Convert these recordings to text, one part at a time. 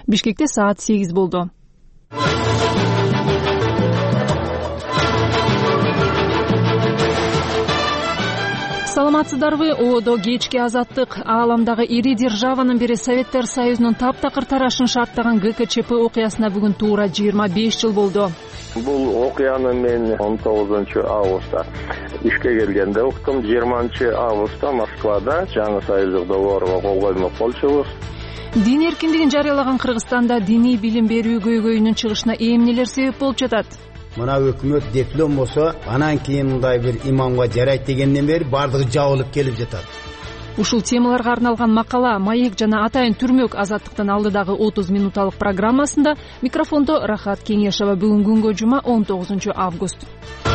Бишкекте саат 8 болду. Саламатсыздарбы? ООД кечки азаттык ааламдагы ири державанын бири Советтер Союзунун таптакыр тарашын шарттаган ГКЧП окуясына бүгүн туура 25 жыл болду. Бул окуяны мен 19-августта ишке келгенде уктум. 20-августта Москвада жаңы союздук договорго кол коймок болчубуз. Дин эркиндигин жарыялаган Кыргызстанда диний билим берүү көйгөйүнүн чыгышына эмнелер себеп болуп жатат? Мына өкмөт диплом болсо, анан кийин мындай бир имамга жарайт дегенден бери бардыгы жабылып келип жатат. Ушул темаларга арналган макала, маек жана атайын түрмөк азаттыктын алдыдагы 30 минуталык программасында микрофондо Рахат Кеңешова. Бүгүн күнгө жума 19-август.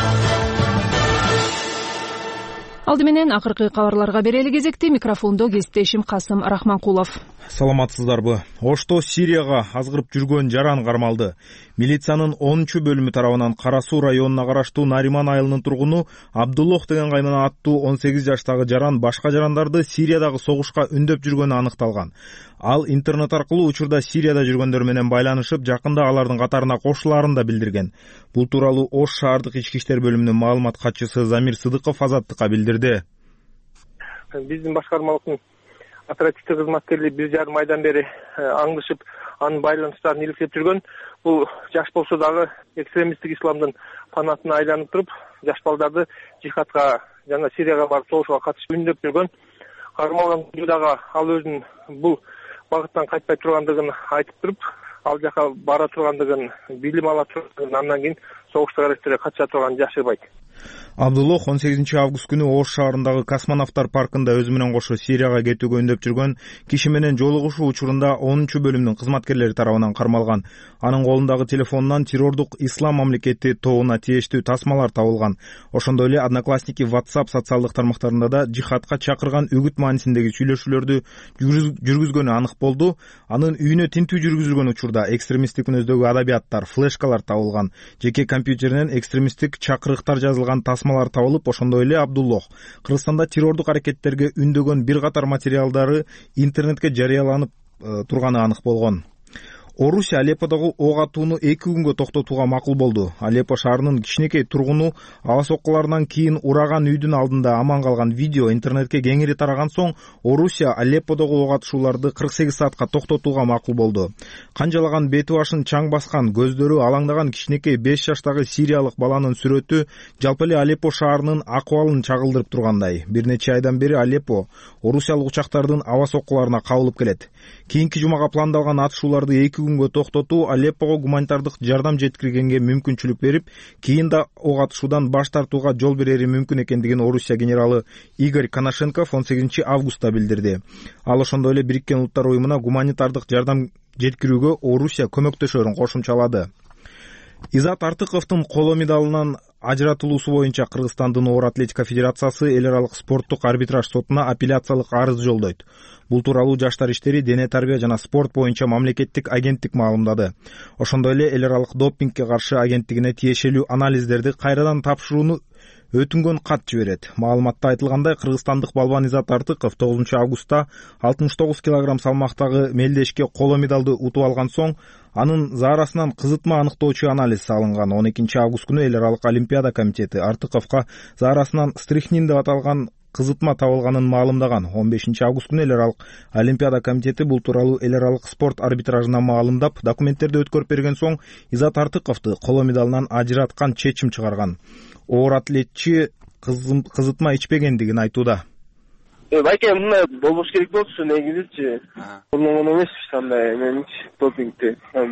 Алды менен акыркы кабарларга берели кезекти. Микрофондо кесиптешим Касым Рахманкулов. Саламатсыздарбы? Ошто Сирияга азгырып жүргөн жаран кармалды. Милициянын 10-бөлүмү тарабынан Кара Суу районуна караштуу Нариман айылынын тургуну Абдуллох деген кайнана аттуу 18 жаштагы жаран башка жарандарды Сириядагы согушка үндөп жүргөнү аныкталган. Ал интернет аркылуу учурда Сирияда жүргөндөр менен байланышып, жакында алардын катарына кошулаарын да билдирген. Бул тууралуу Ош шаардык ички иштер бөлүмүнүн маалымат катчысы Замир Сыдыков азаттыкка билдирди. Биздин башкармалыктын оперативдик кызматкерлери 1,5 айдан бери аңдышып, анын байланыштарын иликтеп жүргөн. Бул жаш болсо дагы экстремисттик исламдын фанатына айланып туруп, жаш балдарды жихадка жана Сирияга барып согушууга катышып үндөп жүргөн. Кармалган дагы ал өзүнүн бул багыттан кайтпай тургандыгын айтып туруп, ал жака бара тургандыгын, билим ала тургандыгын, андан кийин согуштук аракеттерге катыша турганын жашырбайт. Абдуллох 18-август күнү Ош шаарындагы Космонавтар паркында өзү менен кошо Сирияга кетүүгө үндөп жүргөн киши менен жолугушуу учурунда 10-бөлүмдүн кызматкерлери тарабынан кармалган. Анын колундагы телефонунан террордук Ислам мамлекети тобуна тийиштүү тасмалар табылган. Ошондой эле Одноклассники, WhatsApp социалдык тармактарында да жихадка чакырган үгүт маанисиндеги сүйлөшүүлөрдү жүргүзгөнү анык болду. Анын үйүнө тинтүү жүргүзүлгөн учурда экстремисттик мүнөздөгү адабияттар, флешкалар табылган. Жеке компьютеринен экстремисттик чакырыктар жазылган тасмалар табылып, ошондой эле Абдуллох Кыргызстанда террордук аракеттерге үндөгөн бир катар материалдары интернетке жарыяланып турганы анык болгон. Орусия Алепподогу ок атууну 2 күнгө токтотууга макул болду. Алеппо шаарынын кичинекей тургуну аба соккуларынан кийин ураган үйдүн алдында аман калган видео интернетке кеңири тараган соң Орусия Алепподогу ок атышууларды 48 саатка токтотууга макул болду. Канжалаган бети башын чаң баскан, көздөрү алаңдаган кичинекей 5 жаштагы сириялык баланын сүрөтү жалпы эле Алеппо шаарынын акыбалын чагылдырып тургандай. Бир нече айдан бери Алеппо орусиялык учактардын аба соккуларына кабылып келет. Кийинки жумага пландалган атышууларды 2 күнгө токтотуу Алеппого гуманитардык жардам жеткиргенге мүмкүнчүлүк берип, кийин да ок атышуудан баш тартууга жол берери мүмкүн экендигин Орусия генералы Игорь Коношенков 18-августта билдирди. Ал ошондой эле Бириккен Улуттар уюмуна гуманитардык жардам жеткирүүгө Орусия көмөктөшөрүн кошумчалады. Изат Артыковдун коло медалынан ажыратылуусу боюнча Кыргызстандын оор атлетика федерациясы эл аралык спорттук арбитраж сотуна апелляциялык арыз жолдойт. Бул тууралуу Жаштар иштери, дене тарбия жана спорт боюнча мамлекеттик агенттик маалымдады. Ошондой эле эл аралык допингге каршы агенттигине тиешелүү анализдерди кайрадан тапшырууну өтүнгөн кат жиберет. Маалыматта айтылгандай, кыргызстандык балбан Изат Артыков 9-августта 69 кг салмактагы мелдешке коло медалды утуп алган соң, анын заарасынан кызытма аныктоочу анализ салынган. 12-август күнү эл аралык олимпиада комитети Артыковго заарасынан стрихнин деп аталган кызытма табылганын маалымдаган. 15-август күнү эл аралык олимпиада комитети бул тууралуу эл аралык спорт арбитражына маалымдап, документтерди өткөрүп берген соң Изат Артыковду коло медалынан ажыраткан чечим чыгарган. Оор атлетчи кызытма ичпегендигин айтууда. Байке, мындай болбош керек болчу негизичи. Колдонгон эмес андай менчи допингди.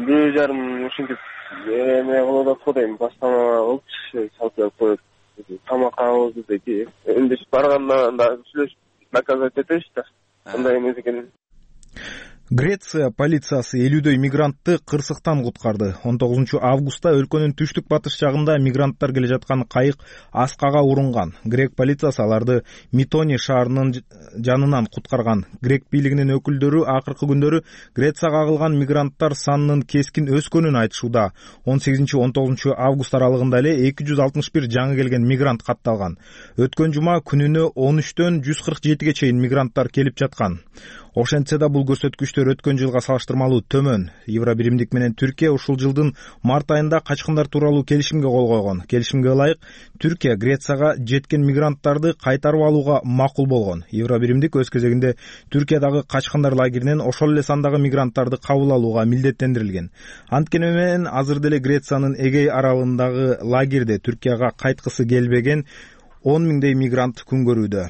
1,5 ушинтип эме кылып атпайм, бастама болчу, салып коюп тамак алды деди. Эми барганда да сүйлөшүп доказать этебиз да. Андай эмес экен. Греция полициясы 50дөй мигрантты кырсыктан куткарды. 19-августта өлкөнүн түштүк батыш жагында мигранттар келе жаткан кайык аскага урунган. Грек полициясы аларды Митони шаарынын жанынан куткарган. Грек бийлигинин өкүлдөрү акыркы күндөрү Грецияга агылган мигранттар санынын кескин өскөнүн айтышууда. 18-19 аралыгында эле 261 жаңы келген мигрант катталган. Өткөн жума күнүнө 13төн 147ге чейин мигранттар келип жаткан. Ошентсе да бул көрсөткүчтөр өткөн жылга салыштырмалуу төмөн. Евробиримдик менен Түркия ушул жылдын март айында качкындар тууралуу келишимге кол койгон. Келишимге ылайык Түркия Грецияга жеткен мигранттарды кайтарып алууга макул болгон. Евробиримдик өз кезегинде Түркиядагы качкындар лагеринен ошол эле сандагы мигранттарды кабыл алууга милдеттендирилген. Анткени менен азыр деле Грециянын Эгей аралындагы лагерде Түркияга кайткысы келбеген 10 миңдей мигрант күн көрүүдө.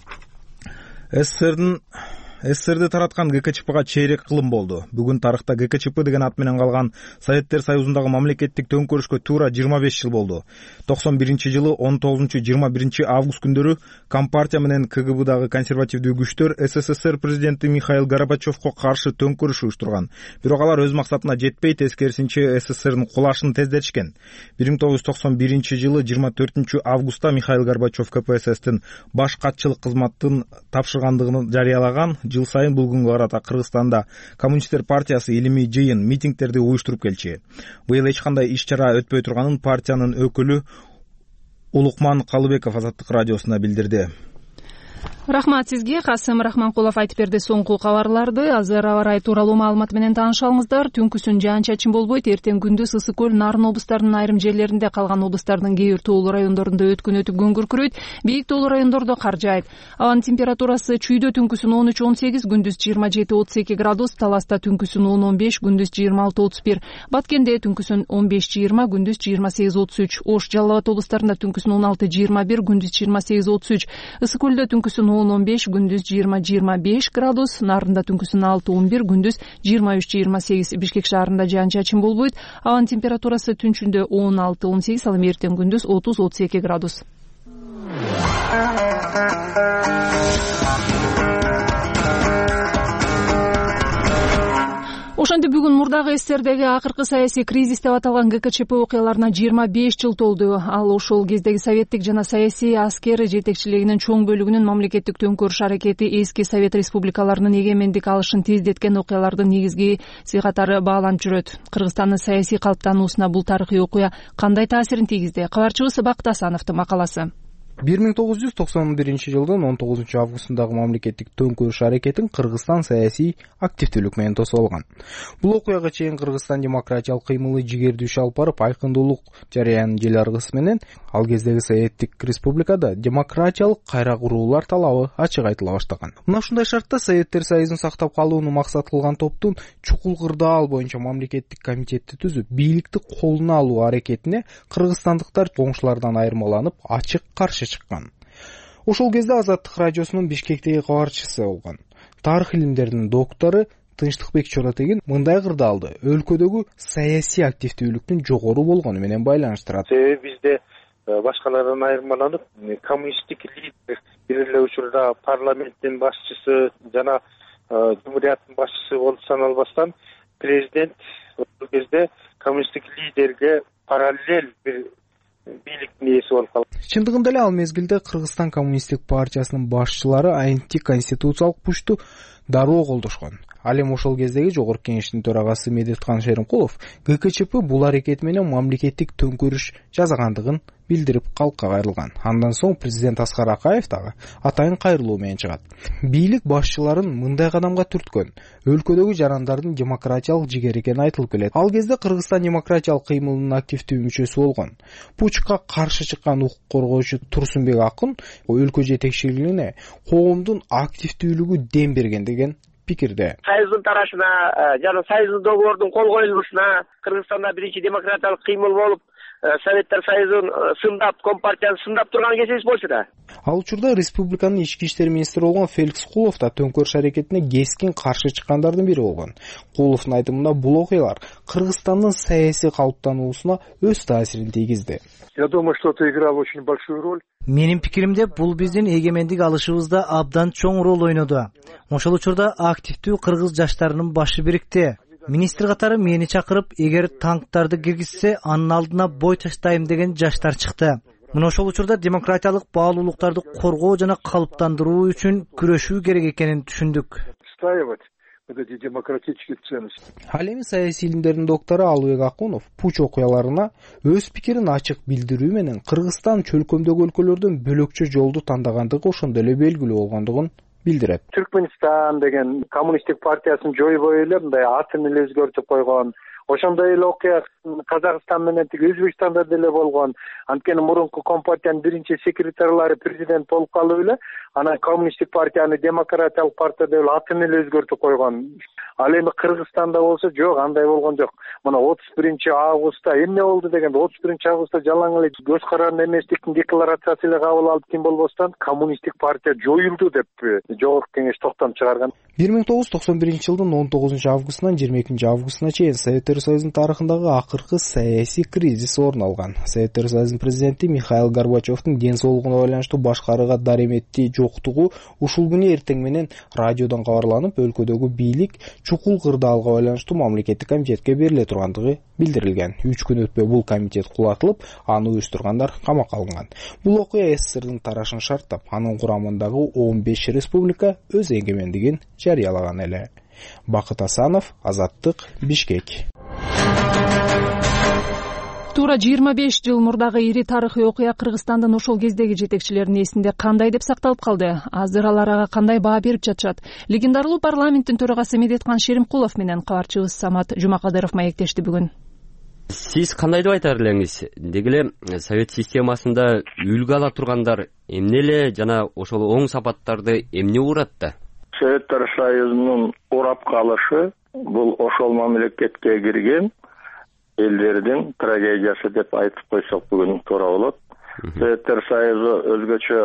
СССРди тараткан ГКЧПга чейрек кылым болду. Бүгүн тарыхта ГКЧП деген ат менен калган Советтер Союзундагы мамлекеттик төңкөрүшкө туура 25 жыл болду. 91-жылы 19-21 август күндөрү Компартия менен КГБдагы консервативдүү күчтөр СССР президенти Михаил Горбачевко каршы төңкөрүш уюштурган. Бирок алар өз максатына жетпей, тескерисинче СССРдин кулашын тездетишкен. 1991-жылы 24 августта Михаил Горбачев КПССтин баш катчылык кызматын тапшыргандыгын жарыялаган. Жыл сайын бул күнгө карата Кыргызстанда Коммунисттер партиясы илимий жыйын, митингдерди уюштуруп келчү. Быйыл эч кандай иш-чара өтпөй турганын партиянын өкүлү Улукман Калыбеков Азаттык радиосуна билдирди. Рахмат сизге. Касым Рахманкулов айтып берди соңку кабарларды. Азыр аба ырайы тууралуу маалымат менен тааныша алыңыздар. Түнкүсүн жаан-чачын болбойт. Эртең күндүз Ысык көл, Нарын облустарынын айрым жерлеринде, калган облустардын кээ бир тоолуу райондорунда өткөн өтүп күн күркүрөйт. Бийик тоолуу райондордо кар жаайт. Абанын температурасы Чүйдө түнкүсүн 13-18, күндүз 27-32 градус, Таласта түнкүсүн 10-15, күндүз 26-31, Баткенде түнкүсүн 15-20, күндүз 28-33, Ош, Жалал Абад облустарында түнкүсүн 16-21, күндүз 28-33, Ысык көлдө түнкүсүн 10-15, күндүз 20-25 градус, Нарында түнкүсүн 6-11, күндүз 23-28, Бишкек шаарында жаан-чачын болбойт. Абанын температурасы түнчүндө 16-18, ал эми эртең күндүз 30-32 градус. Ошондо бүгүн мурдагы СССРдеги акыркы саясий кризис деп аталган ГКЧП окуяларына 25 жыл толду. Ал ошол кездеги советтик жана саясий аскер жетекчилигинин чоң бөлүгүнүн мамлекеттик төңкөрүш аракети эски Совет республикаларынын эгемендик алышын тездеткен окуялардын негизгиси катары бааланып жүрөт. Кыргызстандын саясий калыптануусуна бул тарыхый окуя кандай таасирин тийгизди? Кабарчыбыз Бакыт Асановдун макаласы. 1991 жылдын 19 августундагы мамлекеттик төңкөрүш аракетин Кыргызстан саясий активдүүлүк менен тосолгон. Бул окуяга чейин Кыргызстан демократиялык кыймылы жигердүү иш алып барып, айкындуулук жарыянын жел аргысы менен ал кездеги советтик республикада демократиялык кайра куруулар талабы ачык айтыла баштаган. Мына ушундай шартта Советтер Союзун сактап калууну максат кылган топтун чукул кырдаал боюнча мамлекеттик комитетти түзүп, бийликти колуна алуу аракетине кыргызстандыктар коңшулардан айырмаланып, ачык каршы чыккан. Ошол кезде Азаттык радиосунун Бишкектеги кабарчысы болгон тарых илимдеринин доктору Тынчтыкбек Чоротегин мындай кырдаалды өлкөдөгү саясий активдүүлүктүн жогору болгону менен байланыштырат. Бизде башкалардан айырмаланып, коммунисттик лидер бир эле учурда парламенттин башчысы жана жумурияттын башчысы болуп саналбастан, президент ошол кезде коммунисттик лидерге параллель бир бийликтин ээси болуп калды. Чындыгында эле ал мезгилде Кыргызстан коммунисттик партиясынын башчылары антиконституциялык пушту дароо колдошкон. Ал эми ошол кездеги Жогорку Кеңештин төрагасы Медеткан Шеримкулов ГКЧП бул аракет менен мамлекеттик төңкөрүш жасагандыгын билдирип калкка кайрылган. Андан соң президент Аскар Акаев дагы атайын кайрылуу менен чыгат. Бийлик башчыларын мындай кадамга түрткөн өлкөдөгү жарандардын демократиялык жигери экени айтылып келет. Ал кезде Кыргызстан демократиялык кыймылынын активдүү мүчөсү болгон. Пучка каршы чыккан укук коргоочу Турсунбек Акын өлкө жетекчилигине коомдун активдүүлүгү дем берген деген пикирде. Союздун тарашына жана Союздун договордун кол коюлушуна Кыргызстанда биринчи демократиялык кыймыл болуп, Советтер Союзун сындап, Компартияны сындап турган кезибиз болчу да. Ал учурда республиканын ички иштер министри болгон Феликс Кулов да төңкөрүш аракетине кескин каршы чыккандардын бири болгон. Куловдун айтымында бул окуялар Кыргызстандын саясий калыптануусуна өз таасирин тийгизди. Я думаю, что это играло очень большую роль. Менин пикиримде бул биздин эгемендик алышыбызда абдан чоң роль ойноду. Ошол учурда активдүү кыргыз жаштарынын башы бирикти. Министр катары мени чакырып, эгер танктарды киргизсе, анын алдына бой таштайм деген жаштар чыкты. Мына ошол учурда демократиялык баалуулуктарды коргоо жана калыптандыруу үчүн күрөшүү керек экенин түшүндүк. Эти демократические ценности. Ал эми саясий илимдердин доктору Алыбек Акунов пуч окуяларына өз пикирин ачык билдирүү менен Кыргызстан чөлкөмдөгү өлкөлөрдөн бөлөкчө жолду тандагандыгы ошондо эле белгилүү болгондугун билдирет. Түркмөнстан деген коммунисттик партиясын жойбой эле мындай атын эле өзгөртүп койгон. Ошондой эле окуя Казакстан менен тиги Өзбекстанда деле болгон. Анткени мурунку компартиянын биринчи секретарлары президент болуп калып эле, анан коммунисттик партияны демократиялык партия деп атын эле өзгөртүп койгон. Ал эми Кыргызстанда болсо жок, андай болгон жок. Мына 31-августта эмне болду дегенде 31-августта жалаң эле көз каранды эместиктин декларациясы эле кабыл алып ким болбостон коммунисттик партия жоюлду деп Жогорку Кеңеш токтом чыгарган. 1991-жылдын 19-августунан 22-августуна чейин Советтер Союзунун тарыхындагы акыркы саясий кризис орун алган. Советтер Союзунун президенти Михаил Горбачевдун ден соолугуна байланыштуу башкарууга дареметти жоктугу ушул күнү эртең менен радиодон кабарланып, өлкөдөгү бийлик чукул кырдаалга байланыштуу мамлекеттик комитетке бериле тургандыгы билдирилген. 3 күн өтпөй бул комитет кулатылып, аны уюштургандар камакка алынган. Бул окуя СССРдин тарашын шарттап, анын курамындагы 15 республика өз эгемендигин жарыялаган эле. Бакыт Асанов, Азаттык, Бишкек. Туура 25 жыл мурдагы ири тарыхый окуя Кыргызстандын ошол кездеги жетекчилеринин эсинде кандай деп сакталып калды? Азыр алар ага кандай баа берип жатышат? Легендарлуу парламенттин төрагасы Медеткан Шеримкулов менен кабарчыбыз Самат Жумакадыров маектешти бүгүн. Сиз кандай деп айтар элеңиз? Деги эле совет системасында үлгү ала тургандар эмне эле жана ошол оң сапаттарды эмне урат да? Советтер Союзунун урап калышы бул ошол мамлекетке кирген элдердин трагедиясы деп айтып койсок бүгүн туура болот. Советтер Союзу өзгөчө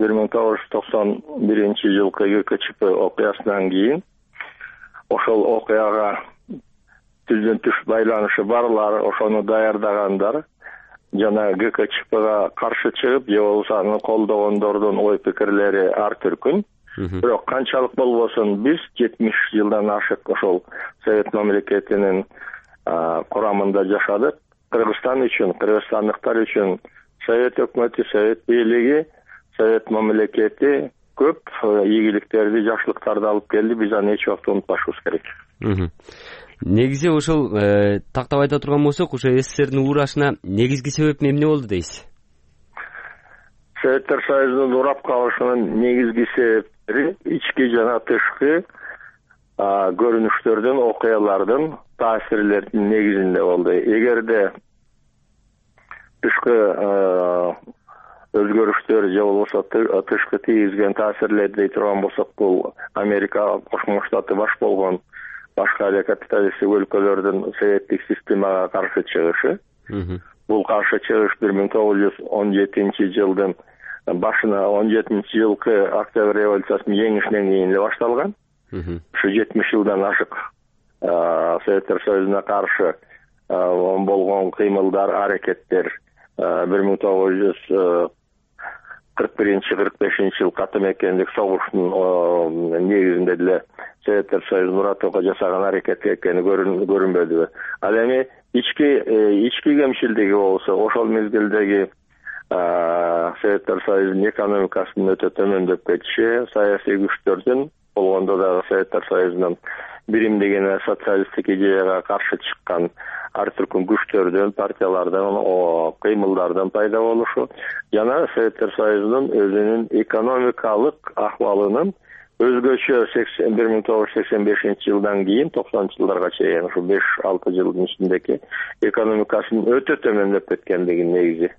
1991-жылкы ГКЧП окуясынан кийин ошол окуяга түздөн түш байланышы барлар, ошону даярдагандар жана ГКЧПга каршы чыгып, же болбосо аны колдогондордун ой пикирлери ар түркүн. Бирок канчалык болбосун биз 70 жылдан ашык ошол совет мамлекетинин курамында жашадык. Кыргызстан үчүн, кыргызстандыктар үчүн совет өкмөтү, совет бийлиги, совет мамлекети көп ийгиликтерди, жакшылыктарды алып келди. Биз аны эч убакта унутпашыбыз керек. Негизи ошол тактап айта турган болсок, ошо СССРдин урашына негизги себеп эмне болду дейсиз? Советтер Союзунун урап калышынын негизги себептери ички жана тышкы көрүнүштөрдүн, окуялардын, таасирлердин негизинде болду. Эгерде тышкы өзгөрүштөр же болбосо тышкы тийгизген таасирлер дей турган болсок, бул Америка Кошмо Штаты баш болгон башка эле капиталисттик өлкөлөрдүн советтик системага каршы чыгышы. Бул каршы чыгыш 1917-жылдын башына 17-жылкы Октябрь революциясынын жеңишинен кийин эле башталган. Ушу 70 жылдан ашык Советтер Союзуна каршы болгон кыймылдар, аракеттер 1941-45 каты мекендик согуштун негизинде деле Советтер Союзунун уратууга жасаган аракети экени көрүнбөдүбү. Ал эми ички кемшилдиги болсо, ошол мезгилдеги Советтер Союзунун экономикасынын өтө төмөндөп кетиши, саясий күчтөрдүн болгондо дагы Советтер Союзунун биримдигине, социалисттик идеяга каршы чыккан ар түркүн күчтөрдүн, партиялардын, кыймылдардын пайда болушу жана Советтер Союзунун өзүнүн экономикалык ахвалынын өзгөчө 1985-жылдан кийин 90-жылдарга чейин ушу 5-6 жылдын ичиндеги экономикасынын өтө төмөндөп кеткендигин негизи.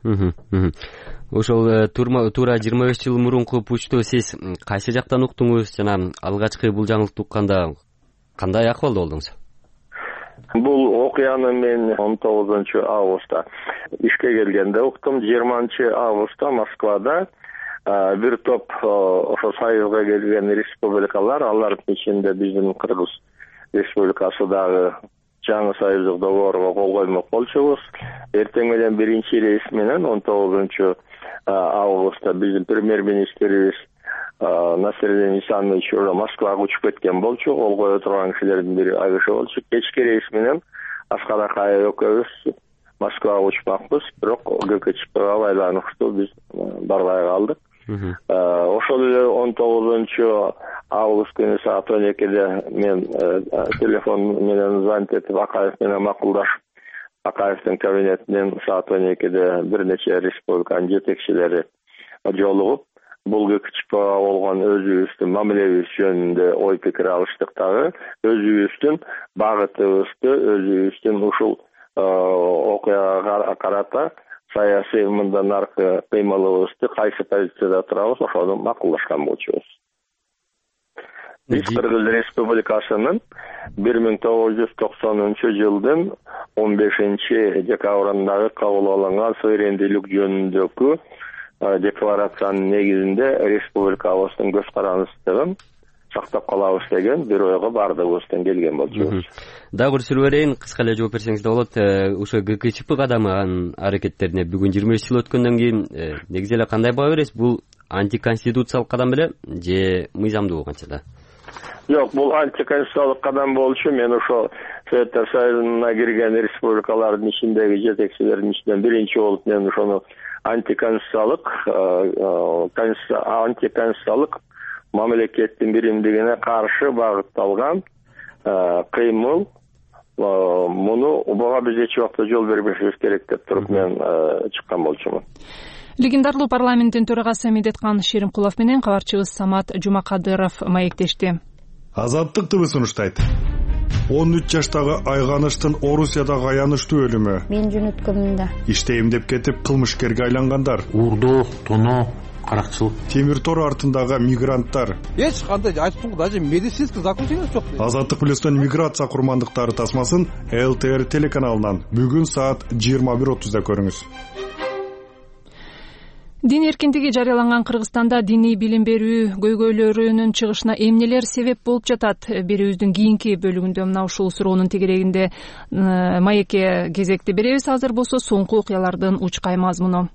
Ошол туура 25 жыл мурунку пучту сиз кайсы жактан уктуңуз жана алгачкы бул жаңылыкты укканда кандай акыбалда болдуңуз? Бул окуяны мен 19-августта ишке келгенде уктум. 20-августта Москвада бир топ ошо Союзга келген республикалар, алардын ичинде биздин Кыргыз Республикасы дагы жаңы союздук договорго кол коймок болчубуз. Эртең менен биринчи рейс менен 19-августта биздин премьер-министрибиз Насреддин Исанович Москвага учуп кеткен болчу. Кол кое турган кишилердин бири Айгышы болчу. Кечки рейс менен Аскар Акаев экөөбүз Москвага учпакпыз, бирок ГКЧПга байланыштуу биз барбай калдык. Ошол эле 19-август күнү саат 12-де мен телефон менен звонить этип Акаев менен макулдашып, Акаевдин кабинетинен саат 12-де бир нече республиканын жетекчилери жолугуп, бул ГКЧПга болгон өзүбүздүн мамилебиз жөнүндө ой пикир алыштык дагы, өзүбүздүн багытыбызды, өзүбүздүн ушул окуяга карата саясий мындан аркы кыймылыбызды кайсы позицияда турабыз, ошону макулдашкан болчубуз. Биз Кыргыз Республикасынын 1990-жылдын 15-декабрындагы кабыл алынган суверендүүлүк жөнүндөгү декларациянын негизинде республикабыздын көз карандысыздыгын сактап калабыз деген бир ойго бардыгыбыздан келген болчубуз. Дагы бир суроо берейин, кыска эле жооп берсеңиз да болот. Ошо ГКЧП кадамаган аракеттерине бүгүн 25 жыл өткөндөн кийин негизи эле кандай баа бересиз? Бул антиконституциялык кадам беле же мыйзамдуу канчада? Жок, бул антиконституциялык кадам болчу. Мен ошо Советтер Союзуна кирген республикалардын ичиндеги жетекчилердин ичинен биринчи болуп мен ошону антиконституциялык мамлекеттин биримдигине каршы багытталган кыймыл, муну буга биз эч убакта жол бербешибиз керек деп туруп мен чыккан болчумун. Легендарлуу парламенттин төрагасы Медеткан Шеримкулов менен кабарчыбыз Самат Жумакадыров маектешти. Азаттык ТВ сунуштайт. 13 жаштагы Айганыштын Орусиядагы аянычтуу өлүмү. Мен жөнөткөмүндө. Иште эмдеп кетип кылмышкерге айлангандар. Уурдоо, тоноо, каракчылык. Темир тор артындагы мигранттар. Эч кандай айтсаңыз, даже медицинский заключение жок. Азаттык Плюстун миграция курмандыктары тасмасын ЛТР телеканалынан бүгүн саат 21:30 көрүңүз. Дин эркиндиги жарыяланган Кыргызстанда диний билим берүү көйгөйлөрүнүн чыгышына эмнелер себеп болуп жатат? Берүүбүздүн кийинки бөлүгүндө мына ушул суроонун тегерегинде маекке кезекти беребиз. Азыр болсо соңку окуялардын учкай мазмуну.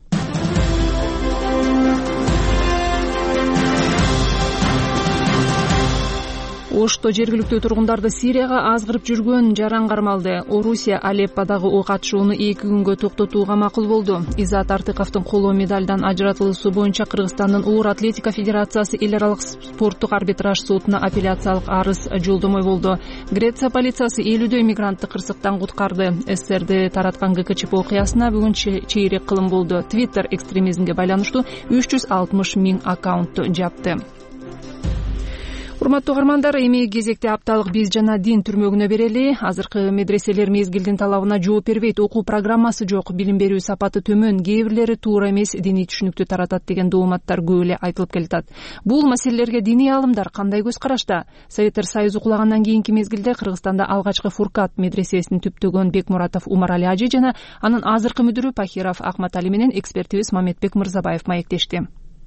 Ошто жергиликтүү тургундарды Сирияга азгырып жүргөн жаран кармалды. Орусия Алепподагы ок атышууну 2 күнгө токтотууга макул болду. Изат Артыковдун коло медалдан ажыратылуусу боюнча Кыргызстандын оор атлетика федерациясы эл аралык спорттук арбитраж сотуна апелляциялык арыз жолдомой болду. Греция полициясы 50 мигрантты кырсыктан куткарды. СССРди тараткан ГКЧП окуясына бүгүн чейрек кылым болду. Twitter экстремизмге байланыштуу 360 000 аккаунтту жапты. Урматтуу угармандар, эми кезекте апталык биз жана дин түрмөгүнө берели. Азыркы медреселер мезгилдин талабына жооп бербейт, окуу программасы жок, билим берүү сапаты төмөн, кээ бирлери туура эмес диний түшүнүктү таратат деген дооматтар көп эле айтылып келатат. Бул маселелерге диний аалымдар кандай көз карашта? Советтер Союзу кулагандан кийинки мезгилде Кыргызстанда алгачкы Фуркат медресесин түптөгөн Бекмуратов Умарали ажы жана анын азыркы мүдүрү Пахиров Акматали менен экспертибиз Мамедбек Мырзабаев маектешти.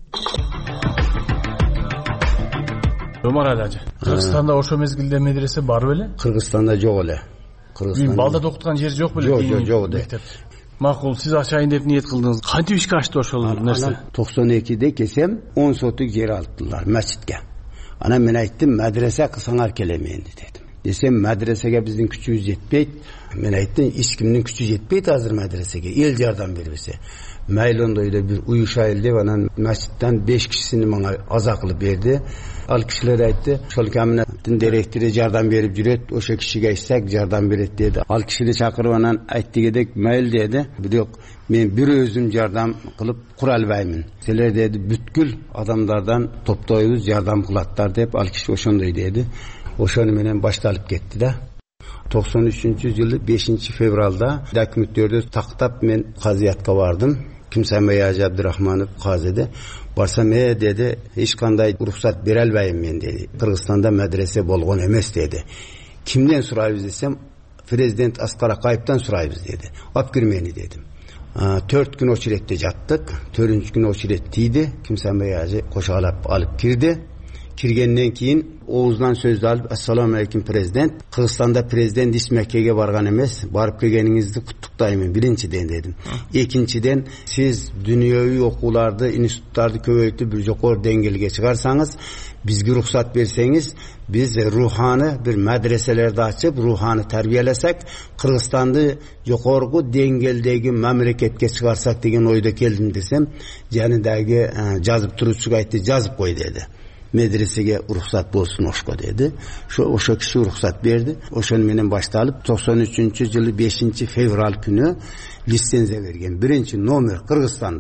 Умарали ажы, Кыргызстанда ошо мезгилде медресе бар беле? Кыргызстанда жок эле. Балдарды окуткан жер жок беле? Жок. Макул, сиз ачайын деп ниет кылдыңыз. Кантип ишке ашты ошол нерсе? 92-де келсем 10 сотук жер алыптылар масжидке. Анан мен айттым, медресе кылсаңар келемен дедим. Десем, медресеге биздин күчүбүз жетпейт. Мен айттым, эч кимдин күчү жетпейт азыр медресеге. Эл жардам бербесе. Майыл ондойдо бир уюшайлы деп анан масжидтен 5 кишисини мага аза кылып берди. Ал кишилер айтты, ошол каминаттын директору жардам берип жүрөт, ошо кишиге айтсак жардам берет деди. Ал кишини чакырып анан айттыгедек майыл деди. Бирок мен бир өзүм жардам кылып кура албаймын. Силер деди бүткүл адамдардан топтойбуз, жардам кылаттар деп ал киши ошондой деди. Ошону менен башталып кетти да. 93-жылы 5-февралда документтөрдү тактап мен казыятка бардым. Кимсамай Ажы Абдурахманов казыды. Барсам деди, эч кандай уруксат бере албайм мен деди. Кыргызстанда медресе болгон эмес деди. Кимден сурайбыз десем, президент Аскар Акаевден сурайбыз деди. Алып кирмени дедим. 4 күн очередте жаттык. 4-күн очеред тийди. Кимсамай Ажы кошалап алып кирди. Киргенден кийин оозунан сөздү алып, ассаламу алейкум президент, Кыргызстанда президент иш Меккеге барган эмес, барып келгениңизди куттуктайм биринчиден дедим. Экинчиден, сиз дүйнөвүй окууларды, институттарды көбөйтүп бир жокор деңгээлге чыгарсаңыз, бизге уруксат берсеңиз, биз руханы бир медреселерди ачып, руханы тарбияласак, Кыргызстанды жокорку деңгээлдеги мамлекетке чыгарсак деген ойдо келдим десем, жанындагы жазып туруучуга айтты, жазып кой деди. Медресеге уруксат болсун ошко деди. Ошо киши уруксат берди. Ошону менен башталып 93-жылы 5-февраль күнү лицензия берген. Биринчи номер Кыргызстанда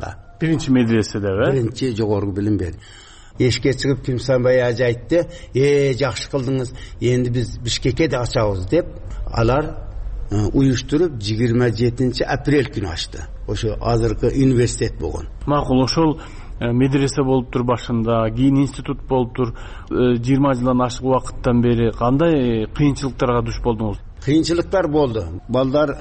биринчи медреседеби? Биринчи жогорку билим берди. Эшикке чыгып Тимсанбай ажы айтты, жакшы кылдыңыз, энди биз Бишкекке да ачабыз деп, алар уюштуруп 27-апрель күнү ачты. Ошо азыркы университет болгон. Макул, ошол медресе болуп тур башында, кийин институт болуп тур. 20 жылдан ашык убакыттан бери кандай кыйынчылыктарга душ болдуңуз? Кыйынчылыктар болду. Балдар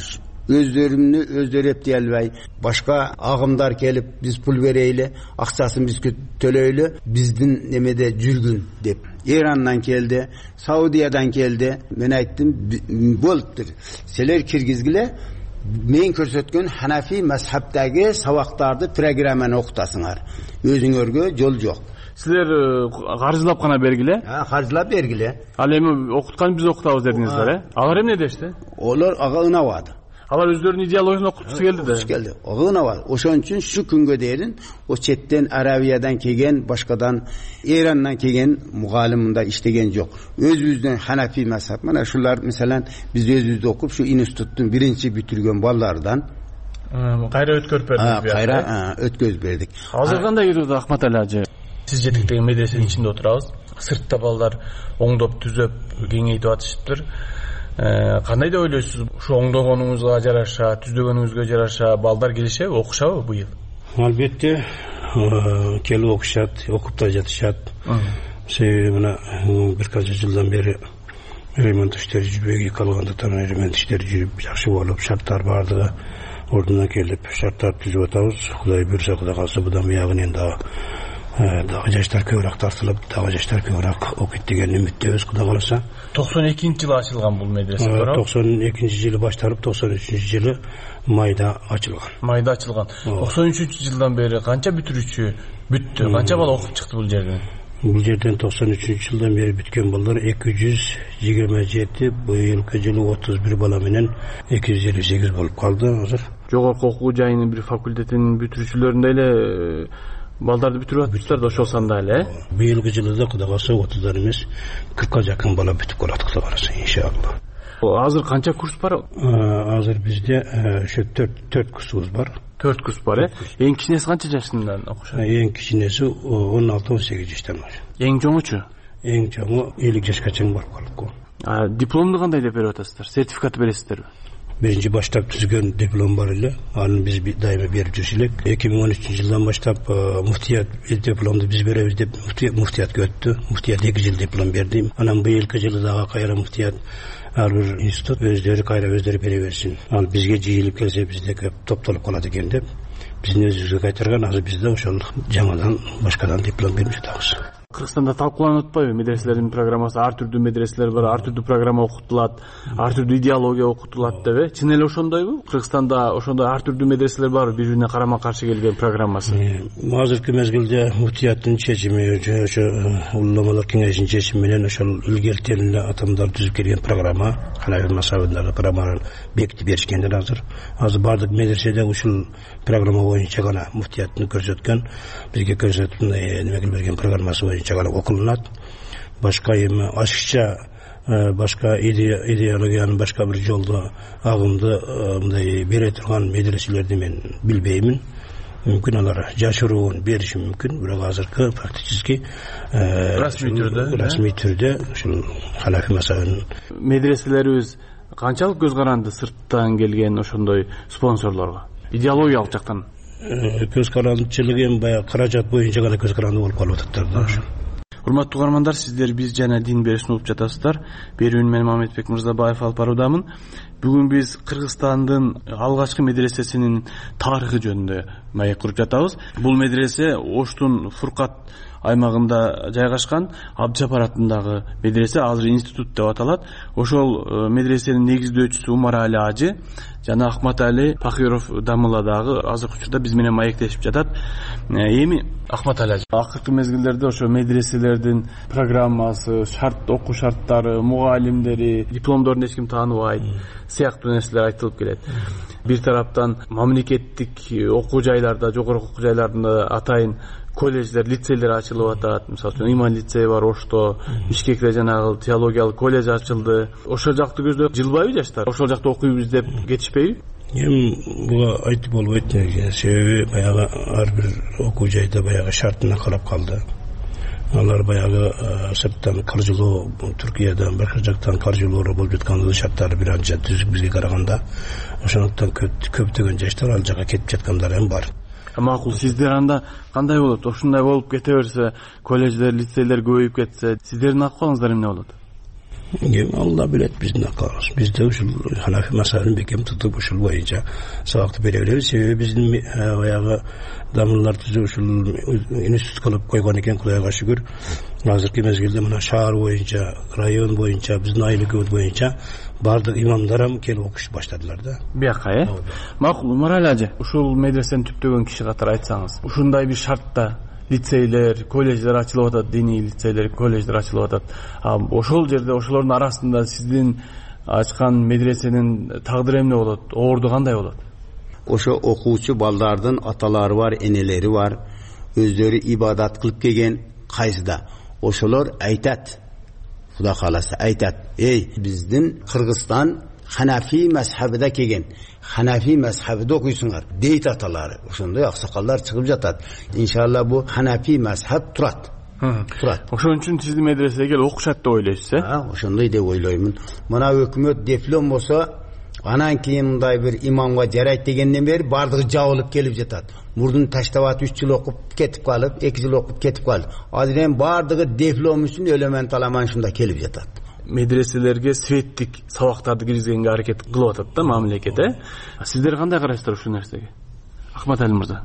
өздөрү эптей албай, башка агымдар келип, биз пул берейли, акчасын биз төлөйлү, биздин немеде жүргүн деп. Ирандан келди, Саудиядан келди. Мен айттым, болуптур. Силер киргизгиле, мен көрсөткөн Ханафи мазхабтагы сабактарды программаны окутасыңар. Өзүңөргө жол жок. Силер каржылап гана бергиле? Каржылап бергиле. Ал эми окуткан биз окутабыз дедиңиздер, Алар эмне дешти? Олар ага ынабады. Алар өздөрүнүн идеологиясын окуткусу келди да. Келди. Ага ынабады. Ошон үчүн şu күнгө дейин о четтен Арабиядан келген, башкадан Ирандан келген мугалим мында иштеген жок. Өзүбүздүн Ханафи мазхаб, мына шулар мисалан биз өзүбүздү окуп, şu институттун биринчи бүтүргөн балдардан кайра өткөрүп бердик. Кайра өткөзүп бердик. Азыр кандай жүрөт Акматали ажы? Сиз жетектеген медресенин ичинде отурабыз. Сыртта балдар оңдоп түзөп кеңейтип атышыптыр. Кандай деп ойлойсуз? Ушу оңдогонуңузга жараша, түздөгөнүңүзгө жараша балдар келишеби, окушабы быйыл? Албетте келип окушат, окуп да жатышат. Себеби мына бир канча жылдан бери ремонт иштери жүрбөй калгандыктан ремонт иштери жүрүп жакшы болуп, шарттар бардыгы ордуна келип, шарттарды түзүп атабыз. Кудай буйрса, Кудай калса будан буягы эми дагы жаштар көбүрөөк тартылып, дагы жаштар көбүрөөк окуйт деген үмүттөбүз, Кудай каласа. 92-жылы ачылган бул медресе, туура? 92-жылы башталып, 93-жылы майда ачылган. Майда ачылган. 93-жылдан бери канча бүтүрүүчү бүттү? Канча бала окуп чыкты бул жерден? Бул жерден 93-жылдан бери бүткөн балдар 227, быйылкы жылы 31 бала менен 258 болуп калды азыр. Жогорку окуу жайынын бир факультетинин бүтүрүүчүлөрүндө эле балдарды бүтүрүп атыптыр да, ошол санда эле. Быйылкы жылы да Кудай калса 30дан эмес 40ка жакын бала бүтүп калат, Кудай каласа, иншалла. Азыр канча курс бар? Азыр бизде ошо 4 курсубуз бар. 4 курс бар, Эң кичинеси канча жашынан окушат? Эң кичинеси 16-18 жаштан. Эң чоңучу? Эң чоңу 50 жашка чейин барып калыпкы. Дипломду кандай деп берип атасыздар? Сертификат бересиздерби? Биринчи баштап түзгөн диплом бар эле, аны биз дайыма берип жүрүш элек. 2013-жылдан баштап муфтият дипломду биз беребиз деп муфтиятка өттү. Муфтият 2 жыл диплом берди. Анан быйылкы жылы дагы кайра муфтият ар бир институт өздөрү кайра өздөрү бере берсин. Ал бизге жыйылып келсе бизде көп топтолуп калат экен деп биздин өзүбүзгө кайтарган. Азыр бизде ошол жаңадан башкадан диплом берип жатабыз. Кыргызстанда талкууланып атпайбы? Медреселердин программасы, ар түрдүү медреселер бар, ар түрдүү программа окутулат, ар түрдүү идеология окутулат деп. Чын эле ошондойбу? Кыргызстанда ошондой ар түрдүү медреселер бар, бири-бирине карама каршы келген программасы. Азыркы мезгилде муфтияттын чечими, ошо уламалар кеңешинин чечими менен ошол илгертен эле атамдар түзүп келген программа, Ханафи мазхабындагы программаны бекитип беришкендер азыр. Азыр бардык медреседе ушул программа боюнча гана муфтияттын көрсөткөн, бизге көрсөтүп неме берген программасы боюнча гана окулунат. Башка эми ашыкча башка идеологиянын башка бир жолдо агымды мындай бере турган медреселерди мен билбеймин. Мүмкүн алар жашыруун бериши мүмкүн, бирок азыркы фактически расмий түрдө ушул Ханафи мазхабынын медреселерибиз канчалык көз каранды сырттан келген ошондой спонсорлорго? Идеологиялык жактан көз карандычылык эми баягы каражат боюнча гана көз каранды болуп калып атат да. Урматтуу угармандар, сиздер биз жана дин берүүсүн угуп жатасыздар. Берүүнү мен Мамедбек Мырзабаев алып баруудамын. Бүгүн биз Кыргызстандын алгачкы медресесинин тарыхы жөнүндө маек куруп жатабыз. Бул медресе Оштун Фуркат аймагында жайгашкан, Абдыжапар атындагы медресе, азыр институт деп аталат. Ошол медресенин негиздөөчүсү Умарали ажы жана Акматали Пахиров Дамыла дагы азыркы учурда биз менен маектешип жатат. Эми Акматали ажы, акыркы мезгилдерде ошо медреселердин программасы, окуу шарттары, мугалимдери, дипломдорун эч ким тааныбайт, сыяктуу нерселер айтылып келет. Бир тараптан мамлекеттик окуу жайларда, жогорку окуу жайларында атайын колледждер, лицейлер ачылып атат. Мисалы үчүн Иман лицейи бар Ошто, Бишкекте жанагы теологиялык колледж ачылды. Ошол жакты көздөп жылбайбы жаштар? Ошол жакта окуйбуз деп кетишпейби? эми буга айтып болбойт, себеби баягы ар бир окуу жайда баягы шартына карап калды. Алар баягы сырттан каржылоо, Түркиядан башка жактан каржылоо болуп жаткан шарттары бир анча түзүк бизге караганда. Ошондуктан көптөгөн жаштар ал жака кетип жаткандар эми бар. Макул, сиздер анда кандай болот? Ушундай болуп кете берсе, колледждер, лицейлер көбөйүп кетсе, сиздердин акыбалыңыздар эмне болот? Алла билет биздин акыбалыбыз. Бизде ушул Ханафи мазхабын бекем тутуп ушул боюнча сабакты бере беребиз. Себеби биздин баягы дамырлар түзүп ушул институт кылып койгон экен, Кудайга шүгүр. Азыркы мезгилде мына шаар боюнча, район боюнча, биздин айлык боюнча бардык имамдар келип окуш баштадылар да. Бияка, Макул, Умарали ажы, ушул медресени түптөгөн киши катары айтсаңыз, ушундай бир шартта лицейлер, колледждер ачылып атат, диний лицейлер, колледждер ачылып атат. Ошол жерде, ошолордун арасында сиздин ачкан медресенин тагдыры эмне болот? Орду кандай болот? Ошо окуучу балдардын аталары бар, энелери бар, өздөрү ибадат кылып келген кайсыда. Ошолор айтат, Кудай кааласа айтат, эй, биздин Кыргызстан Ханафи мазхабыда келген, Ханафи мазхабыда окуйсуңар дейт аталары. Ошондой аксакалдар чыгып жатат. Иншалла бу Ханафи мазхаб турат. Ошон үчүн сиздин медресеге келип окушат деп ойлойсуз, Ошондой деп ойлоймун. Мына өкмөт диплом болсо, анан кийин мындай бир имамга жарайт дегенден бери бардыгы жабылып келип жатат. Мурдун таштап 3 жыл окуп кетип калып, 2 жыл окуп кетип калып. Азыр эми бардыгы диплом үчүн элемент аламан шунда келип жатат. Медреселерге светтик сабактарды киргизгенге аракет кылып атат да мамлекет, Сиздер кандай карайсыздар ушул нерсеге? Ахматали мырза.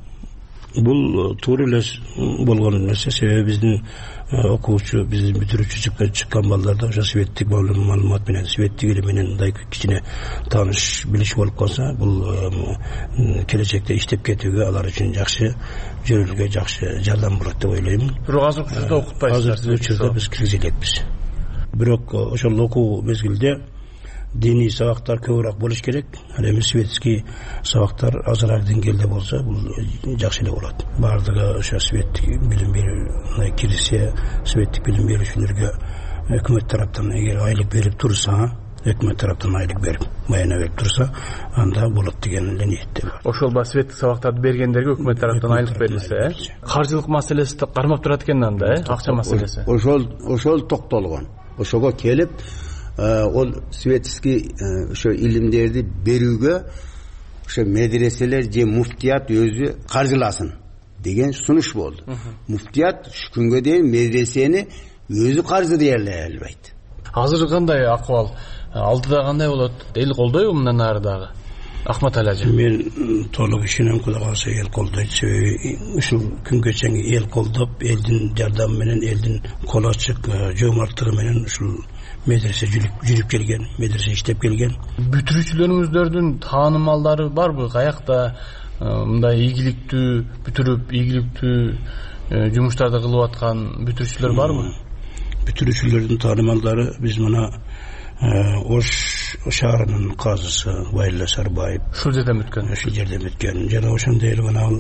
Бул туура эле болгон нерсе, себеби биздин окуучу, биздин бүтүрүүчү чыккан балдарда ошо светтик маалымат менен, светтик илим менен мындай кичине тааныш, билиш болуп калса, бул келечекте иштеп кетүүгө алар үчүн жакшы, жөрөлгө жакшы жардам болот деп ойлоймун. Бирок азыркы учурда окутпайсыздар. Азыркы учурда биз киргизе элекпиз. Бирок ошол окуу мезгилде диний сабактар көбүрөөк болуш керек. Эми светский сабактар азыраак деңгээлде болсо, бул жакшы эле болот. Бардыгы ошо светтик билим берүү кирсе, светтик билим берүүчүлөргө өкмөт тараптан эгер айлык берип турса, өкмөт тараптан айлык берип, майына берип турса, анда болот деген эле ниетте бар. Ошол светтик сабактарды бергендерге өкмөт тараптан айлык берилсе, каржылык маселеси кармап турат экен анда, акча маселеси. Ошол токтолгон. Ошого келип, ол светский ошо илимдерди берүүгө ошо медреселер же муфтият өзү каржыласын деген сунуш болду. Муфтият ушу күнгө дейин медресени өзү каржылай албайт. Азыр кандай акыбал? Алдыда кандай болот? Эл колдойбу мындан ары дагы? Ахматали ажы. Мен толук ишенем, Кудай кааласа эл колдойт. Себеби ушул күнгө чейин эл колдоп, элдин жардамы менен, элдин кол ачык жоомарттыгы менен ушул медресе жүрүп келген, медресе иштеп келген. Бүтүрүүчүлөрүңүздөрдүн таанымалдары барбы? Каякта мындай ийгиликтүү бүтүрүп, ийгиликтүү жумуштарды кылып аткан бүтүрүүчүлөр барбы? Бүтүрүүчүлөрдүн таанымалдары биз мына Ош шаарынын казысы Байла Сарбаев ушул жерден өткөн. Жана ошондой эле мына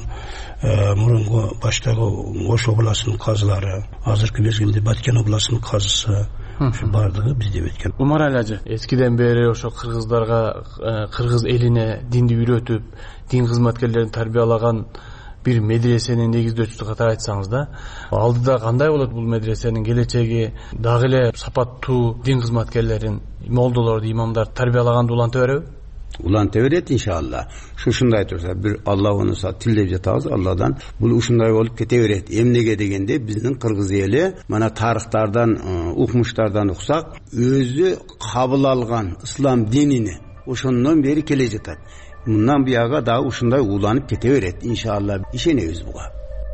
мурунку баштагы Ош областынын казылары, азыркы мезгилде Баткен областынын казысы бардыгы бизде өткөн. Умарали ажы, эскиден бери ошо кыргыздарга, кыргыз элине динди үйрөтүп, дин кызматкерлерин тарбиялаган бир медресенин негиздөөчүсү катары айтсаңыз да, алдыда кандай болот бул медресенин келечеги? Дагы эле сапаттуу дин кызматкерлерин, молдолорду, имамдарды тарбиялаганды уланта береби? Уланта берет иншалла. Ушундай турса, бир Алла онуса тилдеп жатабыз, Алладан бул ушундай болуп кете берет. Эмнеге дегенде биздин кыргыз эли мана тарыхтардан, укмуштардан уксак, өзү кабыл алган ислам динини ошондон бери келе жатат. Мындан бияга да ушундай уланып кете берет иншалла. Ишенебиз буга.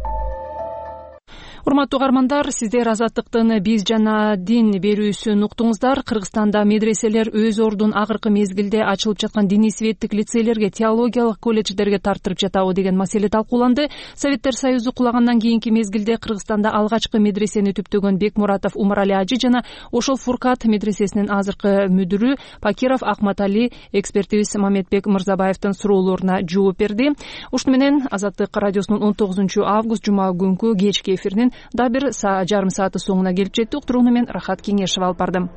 Урматтуу угармандар, сиздер Азаттыктын биз жана дин берүүсүн уктуңуздар. Кыргызстанда медреселер өз ордун акыркы мезгилде ачылып жаткан диний светтик лицейлерге, теологиялык колледждерге тартырып жатабы деген маселе талкууланды. Советтер Союзу кулагандан кийинки мезгилде Кыргызстанда алгачкы медресени түптөгөн Бекмуратов Умарали ажы жана ошол Фуркат медресесинин азыркы мүдүрү Пакиров Ахматали экспертибиз Мамедбек Мырзабаевдин суроолоруна жооп берди. Ушуну менен Азаттык радиосунун 19 жума күнкү кечки эфиринин да бир жарым сааты соңуна келип жеттик. Уктурууну мен Рахат Кеңешев алып бардым.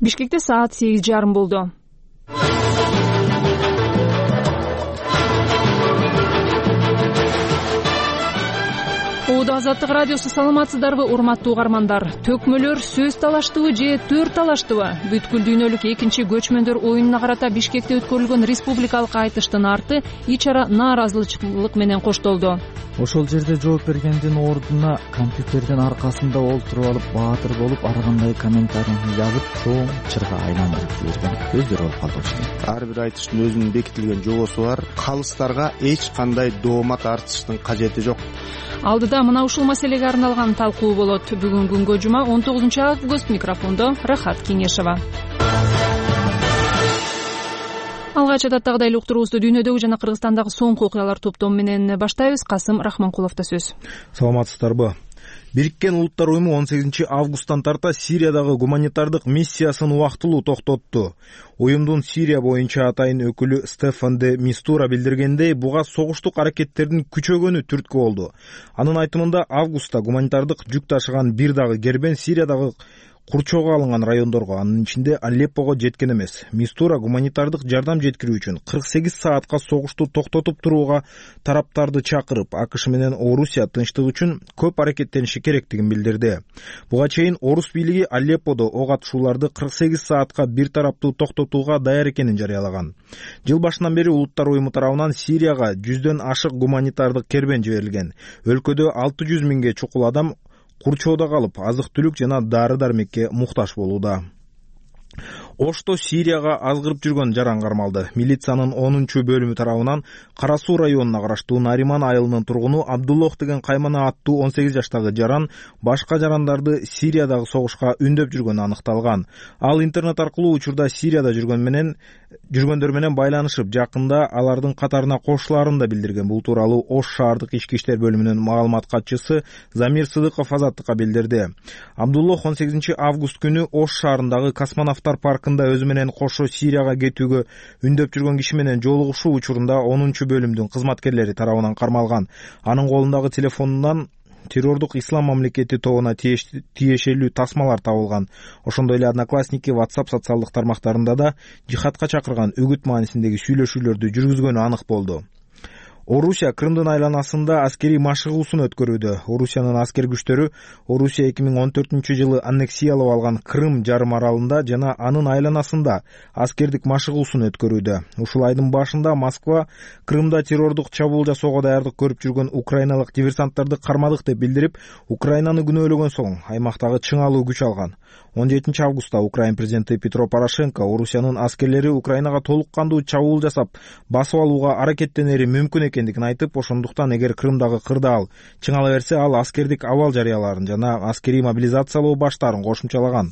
Бишкекте саат 8:30 болду. Азаттык радиосу, саламатсыздарбы урматтуу угармандар? Төкмөлөр сөз талаштыбы же төр талаштыбы? Бүткүл дүйнөлүк экинчи көчмөндөр оюнуна карата Бишкекте өткөрүлгөн республикалык айтыштын арты ичара нааразычылык менен коштолду. Ошол жерде жооп бергендин ордуна компьютердин аркасында олтуруп алып баатыр болуп ар кандай комментарийни жазып чоң чырга айландырып жиберген көздөр болуп калды. Ар бир айтыштын өзүнүн бекитилген жобосу бар. Калыстарга эч кандай доомат артыштын кажети жок. Алдыда мына ушул маселеге арналган талкуу болот. Бүгүн күнгө жума 19 август. Микрофондо Рахат Кеңешова. Алгач адаттагыдай эле уктуруубузду дүйнөдөгү жана Кыргызстандагы соңку окуялар топтому менен баштайбыз. Касым Рахманкуловдо сөз. Саламатсыздарбы? Бириккен Улуттар уюму 18 августтан тарта Сириядагы гуманитардык миссиясын убактылуу токтотту. Уюмдун Сирия боюнча атайын өкүлү Стефан де Мистура билдиргендей, буга согуштук аракеттердин күчөгөнү түрткү болду. Анын айтымында августта гуманитардык жүк ташыган бир дагы кербен Сириядагы курчоого алынган райондорго, анын ичинде Алеппого жеткен эмес. Мистура гуманитардык жардам жеткирүү үчүн 48 саатка согушту токтотуп турууга тараптарды чакырып, АКШ менен Орусия тынчтык үчүн көп аракеттениши керектигин билдирди. Буга чейин Орус бийлиги Алепподо ок атышууларды 48 саатка бир тараптуу токтотууга даяр экенин жарыялаган. Жыл башынан бери Улуттар уюму тарабынан Сирияга 100дөн ашык гуманитардык кербен жиберилген. Өлкөдө 600 миңге чукул адам курчоодо калып, азык-түлүк жана дары-дармекке муктаж болууда. Ошто Сирияга азгырып жүргөн жаран кармалды. Милициянын 10-чу бөлүмү тарабынан Кара Суу районуна караштуу Нариман айылынын тургуну Абдуллох деген каймана аттуу 18 жаштагы жаран башка жарандарды Сириядагы согушка үндөп жүргөнү аныкталган. Ал интернет аркылуу учурда Сирияда жүргөндөр менен байланышып, жакында алардын катарына кошулаарын да билдирген. Бул тууралуу Ош шаардык ички иштер бөлүмүнүн маалымат катчысы Замир Сыдыков Азаттыкка билдирди. Абдуллох 18 август күнү Ош шаарындагы космонавттар паркында өзү менен кошо Сирияга кетүүгө үндөп жүргөн киши менен жолугушуу учурунда 10-чу бөлүмдүн кызматкерлери тарабынан кармалган. Анын колундагы телефонунан террордук ислам мамлекети тобуна тиешелүү тасмалар табылган. Ошондой эле Одноклассники, WhatsApp социалдык тармактарында да жихадка чакырган үгүт маанисиндеги сүйлөшүүлөрдү жүргүзгөнү анык болду. Орусия Крымдын айланасында аскерий машыгуусун өткөрүүдө. Орусиянын аскер күчтөрү Орусия 2014-жылы аннексиялап алган Крым жарым аралында жана анын айланасында аскердик машыгуусун өткөрүүдө. Ушул айдын башында Москва Крымда террордук чабуул жасоого даярдык көрүп жүргөн украиналык диверсанттарды кармадык деп билдирип, Украинаны күнөөлөгөн соң аймактагы чыңалуу күч алган. 17 августта Украин президенти Петро Порошенко Орусиянын аскерлери Украинага толук кандуу чабуул жасап, басып алууга аракеттенери мүмкүн экендигин айтып, ошондуктан эгер Крымдагы кырдаал чыңала берсе, ал аскердик абал жарыяларын жана аскерий мобилизациялоо баштаарын кошумчалаган.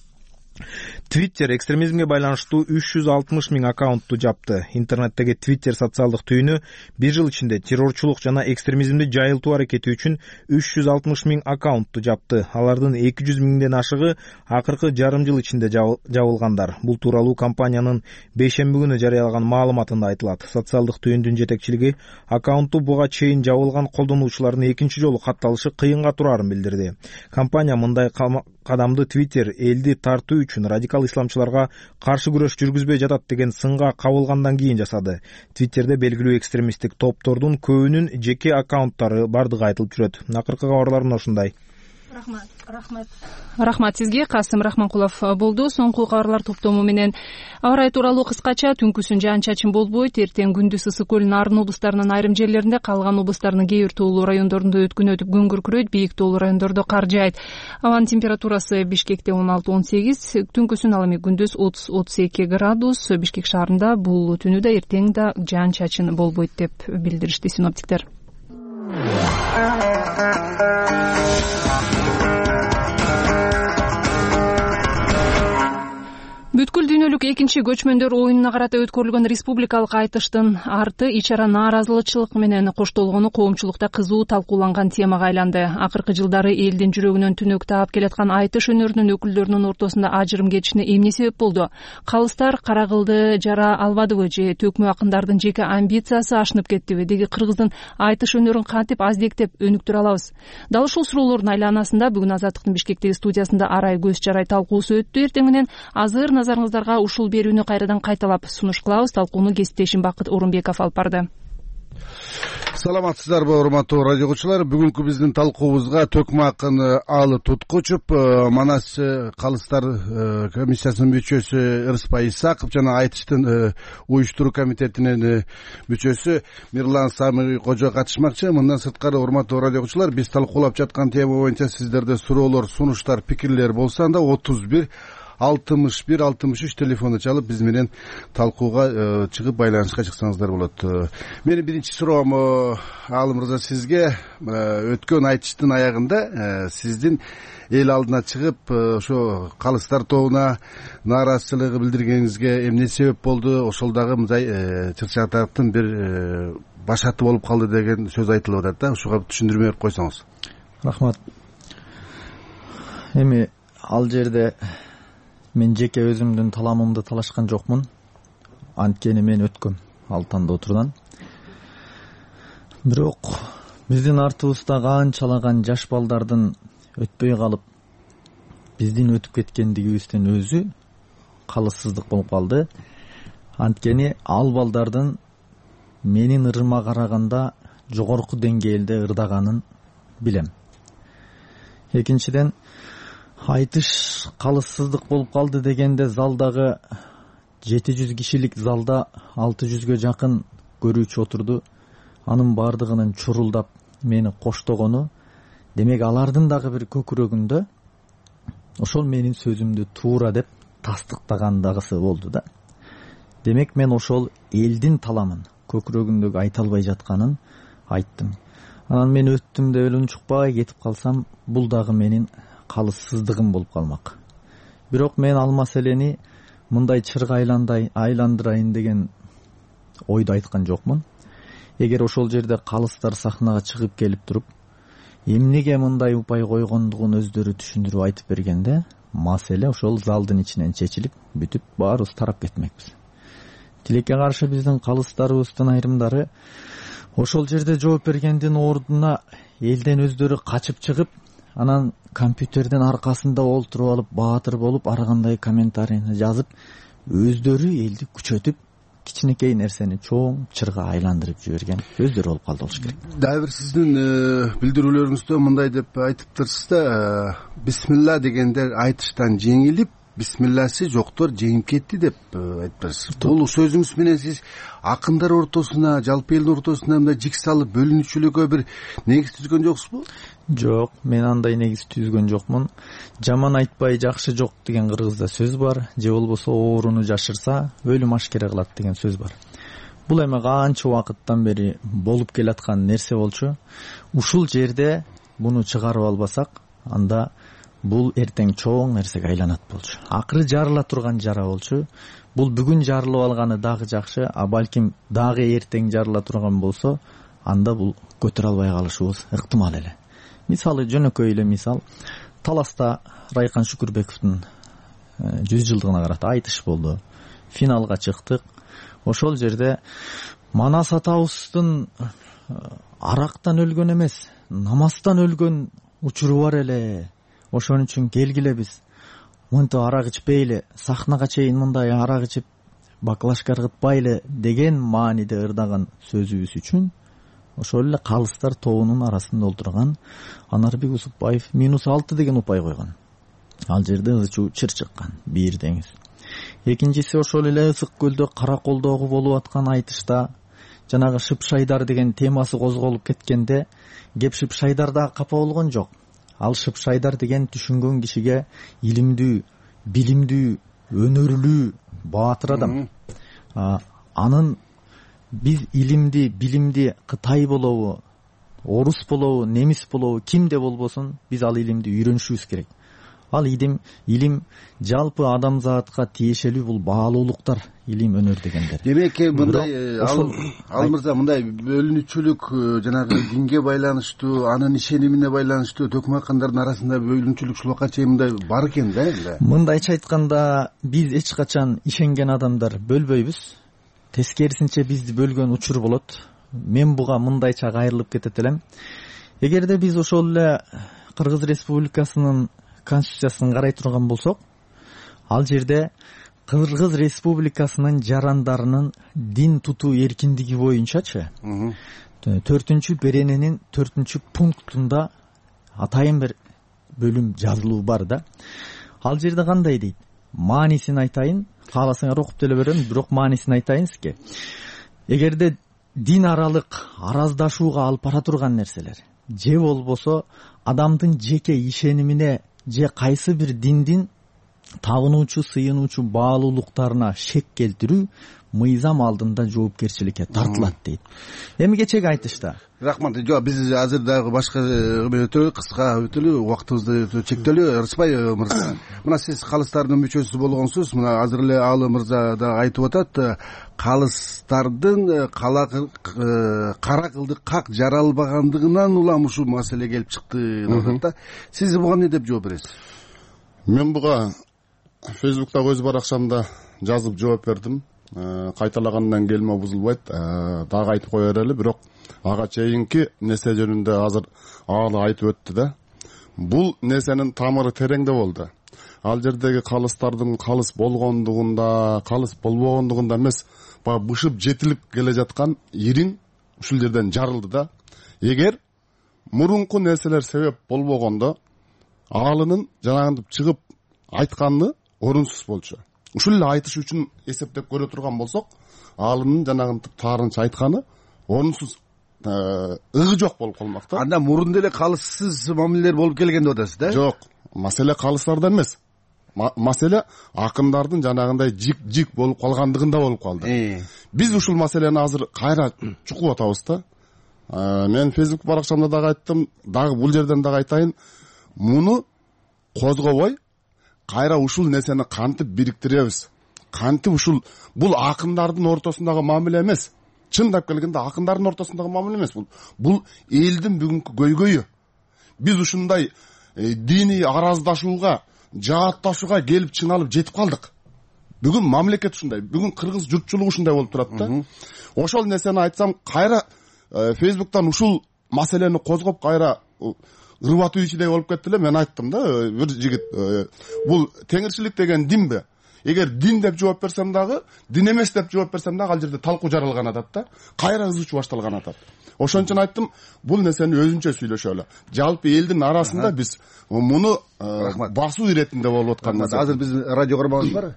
Twitter экстремизмге байланыштуу 360 миң аккаунтту жапты. Интернеттеги Twitter социалдык түйүнү бир жыл ичинде террорчулук жана экстремизмди жайылтуу аракети үчүн 360 миң аккаунтту жапты. Алардын 200 миңден ашыгы акыркы жарым жыл ичинде жабылгандар. Бул тууралуу компаниянын бейшемби күнү жарыялаган маалыматында айтылат. Социалдык түйүндүн жетекчилиги аккаунтту буга чейин жабылган колдонуучулардын экинчи жолу катталышы кыйынга турарын билдирди. Компания мындай кадамды Twitter элди тартуу үчүн радикал исламчыларга каршы күрөш жүргүзбөй жатат деген сынга кабылгандан кийин жасады. Twitterде белгилүү экстремисттик топтордун көбүнүн жеке аккаунттары бардыгы айтылып жүрөт. Акыркы кабарлар мына ушундай. Рахмат сизге. Касым Рахманкулов болду. Соңку кабарлар топтому менен аба ырайы тууралуу кыскача. Түнкүсүн жаан-чачын болбойт. Эртең күндүз ысык көл нарын облустарынын айрым жерлеринде, калган облустардын кээ бир тоолуу райондорунда өткүн өтүп күн күркүрөйт. Бийик тоолуу райондордо кар жаайт. Абанын температурасы Бишкекте 16-18, түнкүсүн ал эми күндүз 30-32 градус. Бишкек шаарында бул түнү да эртең да жаан-чачын болбойт деп билдиришти синоптиктер. Бүткүл дүйнөлүк экинчи көчмөндөр оюнуна карата өткөрүлгөн республикалык айтыштын арты ич ара нааразычылык менен коштолгону коомчулукта кызуу талкууланган темага айланды. Акыркы жылдары элдин жүрөгүнөн түнөк таап келаткан айтыш өнөрүнүн өкүлдөрүнүн ортосунда ажырым кетишине эмне себеп болду? Калыстар кара кылды жара албадыбы же төкмө акындардын жеке амбициясы ашынып кеттиби? Деги кыргыздын айтыш өнөрүн кантип аздектеп өнүктүрө алабыз? Дал ушул суроолордун айланасында бүгүн Азаттыктын Бишкектеги студиясында арай көз жарай талкуусу өттү. Эртең менен азыр назарыңыздарга ушул берүүнү кайрадан кайталап сунуш кылабыз. Талкууну кесиптешим Бакыт Орунбеков алып барды. Саламатсыздарбы, урматтуу радио угуучулар. Бүгүнкү биздин талкуубузга төкмө акын Алы Туткучуп, Манас калыстар комиссиясынын мүчөсү Ырыспай Исаков жана айтыштын уюштуруу комитетинин мүчөсү Мирлан Самый Кожо катышмакчы. Мындан сырткары, урматтуу радио угуучулар, биз талкуулап жаткан тема боюнча сиздерде суроолор, сунуштар, пикирлер болсо анда 31-61-63 телефонду чалып биз менен талкууга чыгып байланышка чыксаңыздар болот. Менин биринчи суроом Алы мырза сизге, өткөн айтыштын аягында сиздин эл алдына чыгып ошо калыстар тобуна нааразычылык билдиргениңизге эмне себеп болду? Ошол дагы мындай чыр-чатактын бир башаты болуп калды деген сөз айтылып атат да. Ушуга түшүндүрмө берип койсоңуз. Рахмат. Эми ал жерде мен жеке өзүмдүн таламымды талашкан жокмун. Анткени мен өткөм ал тандоотурдан. Бирок биздин артыбызда канчалаган жаш балдардын өтпөй калып биздин өтүп кеткендигибиздин өзү калыссыздык болуп калды. Анткени ал балдардын менин ырыма караганда жогорку деңгээлде ырдаганын билем. Экинчиден, айтыш калыссыздык болуп калды дегенде залдагы 700 кишилик залда 600гө жакын көрүүчү отурду. Анын бардыгынын чурулдап мени коштогону, демек алардын дагы бир көкүрөгүндө ошол менин сөзүмдү туура деп тастыктагандагысы болду да. Демек мен ошол элдин таламын көкүрөгүндөгү айта албай жатканын айттым. Анан мен өттүм деп эле унчукпай кетип калсам, бул дагы менин калыссыздыгым болуп калмак. Бирок мен ал маселени мындай чырга айландырайын деген ойду айткан жокмун. Эгер ошол жерде калыстар сахнага чыгып келип туруп, эмнеге мындай упай койгондугун өздөрү түшүндүрүп айтып бергенде, маселе ошол залдын ичинен чечилип, бүтүп баарыбыз тарап кетмекпиз. Тилекке каршы биздин калыстарыбыздын айрымдары ошол жерде жооп бергендин ордуна элден өздөрү качып чыгып, анан компьютердин аркасында олтуруп алып, баатыр болуп, ар кандай комментарийни жазып, өздөрү элди күчөтүп, кичинекей нерсени чоң чырга айландырып жиберген өздөрү болуп калды болуш керек. Дагы бир сиздин билдирүүлөрүңүздө мындай деп айтыптырсыз да, бисмилла дегендер айтыштан жеңилип, бисмилласы жоктор жеңип кетти деп айтыптырсыз. Бул сөзүңүз менен сиз акындар ортосуна, жалпы элдин ортосуна мындай жик салып, бөлүнүүчүлүккө бир негиз түзгөн жоксузбу? Жок, мен андай негиз түзгөн жокмун. Жаман айтпай жакшы жок деген кыргызда сөз бар, же болбосо ооруну жашырса өлүм ашкере кылат деген сөз бар. Бул эми канча убакыттан бери болуп келаткан нерсе болчу. Ушул жерде буну чыгарып албасак, анда бул эртең чоң нерсеге айланат болчу. Акыры жарыла турган жара болчу. Бул бүгүн жарылып алганы дагы жакшы, а балким дагы эртең жарыла турган болсо, анда бул көтөрө албай калышыбыз ыктымал эле. Мисалы, жөнөкөй эле мисал, Таласта Райкан Шүкүрбековдун 100 жылдыгына карата айтыш болду. Финалга чыктык. Ошол жерде Манас атабыздын арактан өлгөн эмес, намаздан өлгөн учуру бар эле. Ошон үчүн келгиле биз мынтип арак ичпейли, сахнага чейин мындай арак ичип баклашка ыргытпайлы деген мааниде ырдаган сөзүбүз үчүн ошол эле калыстар тобунун арасында олтурган Анарбек Усупбаев -6 деген упай койгон. Ал жерде ызчуу чыр чыккан, бирдеңиз. Экинчиси, ошол эле Ысык көлдө Кара колдогу болуп аткан айтышта жанагы Шыпшайдар деген темасы козголуп кеткенде, кеп Шыпшайдарда капа болгон жок. Ал Шыпшайдар деген түшүнгөн кишиге илимдүү, билимдүү, өнөрлүү, баатыр адам. Анын биз илимди, билимди Кытай болобу, орус болобу, немис болобу, кимде болбосун, биз ал илимди үйрөнүшүбүз керек. ал илим жалпы адамзатка тиешелүү бул баалуулуктар, илим, өнөр дегендер. Демек мындай ал мырза, мындай бөлүнүүчүлүк жанагы динге байланыштуу, анын ишенимине байланыштуу төкмөккандардын арасында бөлүнүүчүлүк ушулга чейин мындай бар экен да энди. Мындайча айтканда, биз эч качан ишенген адамдар бөлбөйбүз. Тескерисинче бизди бөлгөн учур болот. Мен буга мындайча кайрылып кетет элем. Эгерде биз ошол эле Кыргыз Республикасынын конституциясын карай турган болсок, ал жерде Кыргыз Республикасынын жарандарынын дин тутуу эркиндиги боюнчачы 4-берененин 4-пунктунда атайын бир бөлүм жазылуу бар да. Ал жерде кандай дейт? Маанисин айтайын, кааласаңар окуп деле берем, бирок маанисин айтайын сизге. Эгерде дин аралык араздашууга алып бара турган нерселер, же болбосо адамдын жеке ишенимине же кайсы бир диндин табынуучу, сыйынуучу баалуулуктарына шек келтирүү мыйзам алдында жоопкерчиликке тартылат дейт. Эми кечеги айтышта. Рахмат. Жок, биз азыр дагы башка өтөлү, кыска өтөлү, убактыбызды чектелүү. Рыспай мырза, мына сиз калыстардын мүчөсү болгонсуз. Мына азыр эле Алы мырза да айтып атат, калыстардын кара кылдык как жаралбагандыгынан улам ушул маселе келип чыкты деп атат да. Сиз буга эмне деп жооп бересиз? Мен буга Фейсбуктагы өз баракчамда жазып жооп бердим. Кайталагандан келме бузулбайт, дагы айтып кое берели, бирок ага чейинки нерсе жөнүндө азыр Алы айтып өттү да. Бул нерсенин тамыры тереңде болду. Ал жердеги калыстардын калыс болгондугунда, калыс болбогондугунда эмес, баягы бышып жетилип келе жаткан ириң ушул жерден жарылды да. Эгер мурунку нерселер себеп болбогондо, Алынын жанагынтип чыгып айтканы орунсуз болчу. Ушул эле айтыш үчүн эсептеп көрө турган болсок, Алынын жанагынтип таарынча айтканы орунсуз, ыгы жок болуп калмак да. Анда мурун деле калыссыз мамилелер болуп келген деп атасыз да? Жок, маселе калыстарда эмес. Маселе акындардын жанагындай жик болуп калгандыгында болуп калды. Биз ушул маселени азыр кайра чукуп атабыз да. Мен Facebook баракчамда дагы айттым, дагы бул жерден дагы айтайын. Муну козгобой, кайра ушул нерсени кантип бириктиребиз? Кантип ушул бул акындардын ортосундагы мамиле эмес. Чындап келгенде акындардын ортосундагы мамиле эмес бул. Бул элдин бүгүнкү көйгөйү. Биз ушундай диний араздашууга, жаатташууга келип чыналып жетип калдык. Бүгүн мамлекет ушундай, бүгүн кыргыз журтчулугу ушундай болуп турат да. Ошол нерсени айтсам, кайра Фейсбуктан ушул маселени козгоп кайра ырбатуу ичиде болуп кетти эле. Мен айттым да, бир жигит, бул теңирчилик деген динби? Эгер дин деп жооп берсем дагы, дин эмес деп жооп берсем дагы, ал жерде талкуу жаралган атат да. Кайра ызычуу башталган атат. Ошон үчүн айттым, бул нерсени өзүнчө сүйлөшөлү. Жалпы элдин арасында биз муну басуу иретинде болуп аткан нерсе. Азыр биз радио көрмөбүз бар.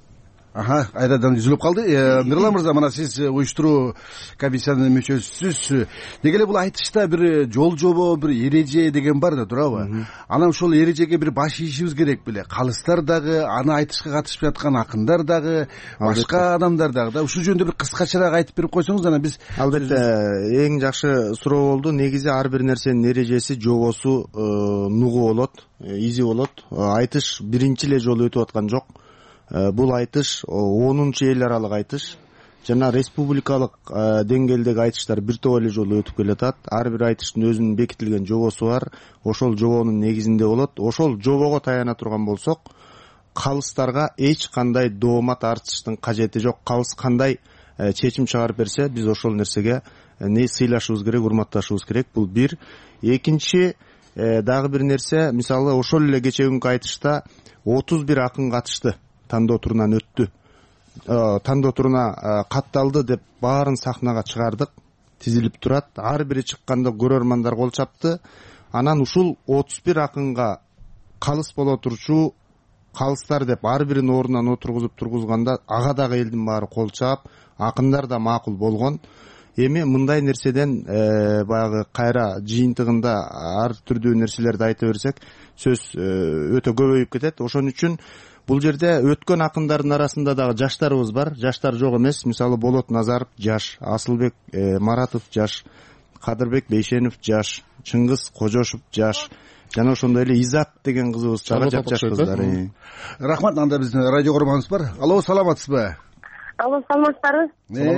Айдадан үзүлүп калды. Мирлан мырза, мына сиз уюштуруу комиссиянын мүчөсүсүз. Деги эле бул айтышта бир жол жобо, бир эреже деген бар да, туурабы? Анан ошол эрежеге бир баш ийишибиз керек беле. Калыстар дагы, аны айтышка катышып жаткан акындар дагы, башка адамдар дагы да. Ушул жөнүндө бир кыскачараак айтып берип койсоңуз, анан биз албетте эң жакшы суроо болду. Негизи ар бир нерсенин эрежеси, жобосу, нугу болот, изи болот. Айтыш биринчи эле жолу өтүп аткан жок. Бул айтыш 10-эл аралык айтыш. Жана республикалык деңгээлдеги айтыштар бир топ эле жолу өтүп келатат. Ар бир айтыштын өзүнүн бекитилген жобосу бар. Ошол жобонун негизинде болот. Ошол жобого таяна турган болсок, калыстарга эч кандай доомат артыштын кажети жок. Калыс кандай чечим чыгарып берсе, биз ошол нерсеге не сыйлашыбыз керек, урматташыбыз керек. Бул бир. Экинчи дагы бир нерсе, мисалы ошол эле кечеги айтышта 31 акын катышты. Тандоо турунан өттү. Тандоо туруна катталды деп баарын сахнага чыгардык. Тизилип турат. Ар бири чыкканда көрөрмандар кол чапты. Анан ушул 31 акынга калыс боло турчу калыстар деп ар бирин ордунан тургузганда ага дагы элдин баары кол чаап, акындар да макул болгон. Эми мындай нерседен баягы кайра жыйынтыгында ар түрдүү нерселерди айта берсек, сөз өтө көбөйүп кетет. Ошон үчүн бул жерде өткөн акындардын арасында дагы жаштарыбыз бар. Жаштар жок эмес. Мисалы Болот Назаров жаш, Асылбек Маратов жаш, Кадырбек Бейшенов жаш, Чыңгыз Кожошов жаш, жана ошондой эле Изат деген кызыбыз чагат жапжаш кыздар. Рахмат. Анда биздин радио көрөрманыбыз бар. Алло, саламатсызбы? Алло, саламатсыздарбы?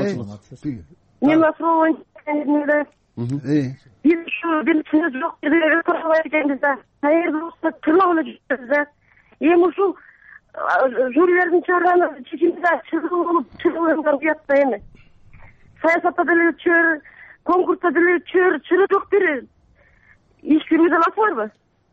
Мен суроо боюнча биз ушу биринчи жок жерде көрбөй экенбиз да. Каерде болсо тырмак эле жүрөбүз да. Эми ушул жюрилердин чыгарган чечимиде чыгуу болуп чыгууга уят да эми. Саясатта деле чөр, конкурста деле чөр жок бир иш жүргүзө аласызбарбы?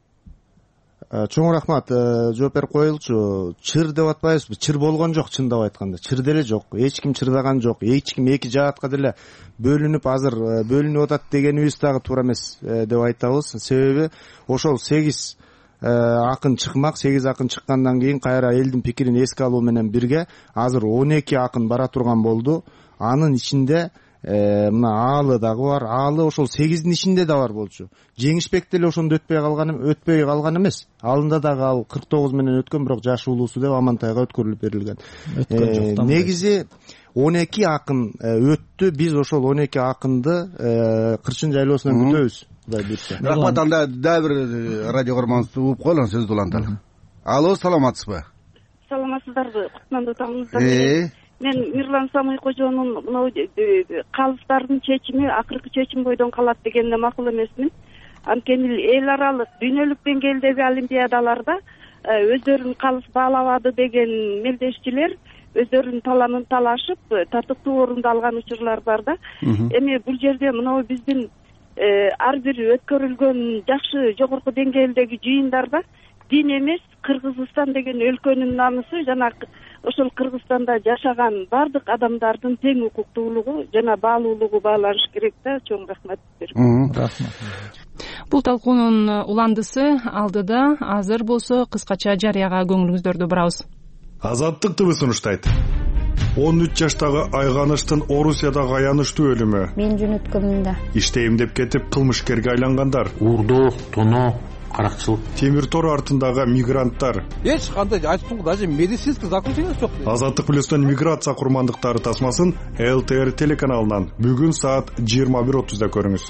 Чоң рахмат. Жооп берип коелучу. Чыр деп атпайбызбы? Чыр болгон жок, чындап айтканда. Чыр деле жок. Эч ким чырдаган жок. Эч ким эки жаатка деле бөлүнүп азыр бөлүнүп атат дегенибиз дагы туура эмес деп айтабыз. Себеби ошол 8 акын чыкмак, 8 акын чыккандан кийин кайра элдин пикирин эске алуу менен бирге азыр 12 акын бара турган болду. Анын ичинде мына Аалы дагы бар. Аалы ошол 8дин ичинде да бар болчу. Жеңишбек деле ошондо өтпөй калган эмес. Алында дагы ал 49 менен өткөн, бирок жаш уулуусу деп Амантайга өткөрүлүп берилген. Негизи 12 акын өттү. Биз ошол 12 акынды Кырчын жайлоосунан күтөбүз. Кудай буйрса. Рахмат. Анда дагы бир радио көрөрманыбызды угуп коелу, сөздү уланталы. Алло, саламатсызбы? Саламатсыздарбы? Куттандуу таңыңыздар. Мен Мирлан Самый кожонун мына калыстардын чечими акыркы чечим бойдон калат дегенде макул эмесмин. Анткени эл аралык дүйнөлүк деңгээлдеги олимпиадаларда өздөрүн калыс баалабады деген мелдешчилер өздөрүнүн таланын талашып тартыктуу орунду алган учурлар бар да. Эми бул жерде мына биздин ар бир өткөрүлгөн жакшы жогорку деңгээлдеги жыйындарда дин эмес, Кыргызстан деген өлкөнүн намысы жана ошол Кыргызстанда жашаган бардык адамдардын тең укуктуулугу жана баалуулугу бааланыш керек да. Чоң рахмат. Рахмат. Бул талкуунун уландысы алдыда. Азыр болсо кыскача жарыяга көңүлүңүздөрдү бурабыз. Азаттык ТВ сунуштайт. 13 жаштагы Айганыштын Орусиядагы аянычтуу өлүмү. Мен жөнөткөмүн да. Иштейм деп кетип кылмышкерге айлангандар. Уурдоо, тоно, каракчылык. Темир тор артындагы мигранттар. Эч кандай айтып даже медицинский заключение жок. Азаттык плюстун миграция курмандыктары тасмасын ЛТР телеканалынан бүгүн саат 21:30да көрүңүз.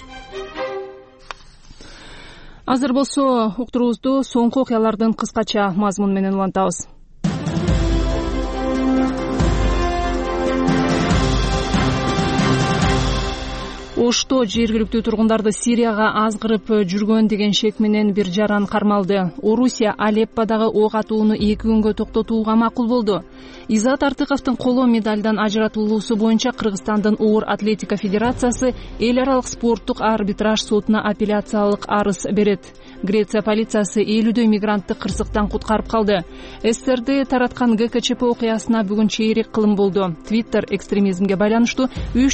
Азыр болсо уктуруубузду соңку окуялардын кыскача мазмуну менен улантабыз. Ошто жергиликтүү тургундарды Сирияга азгырып жүргөн деген шек менен бир жаран кармалды. Орусия Алепподагы ок атууну 2 күнгө токтотууга макул болду. Изат Артыковдун коло медальдан ажыратылуусу боюнча Кыргызстандын оор атлетика федерациясы эл аралык спорттук арбитраж сотуна апелляциялык арыз берет. Греция полициясы 50дөй мигрантты кырсыктан куткарып калды. СССРди тараткан ГКЧП окуясына бүгүн чейрек кылым болду. Twitter экстремизмге байланыштуу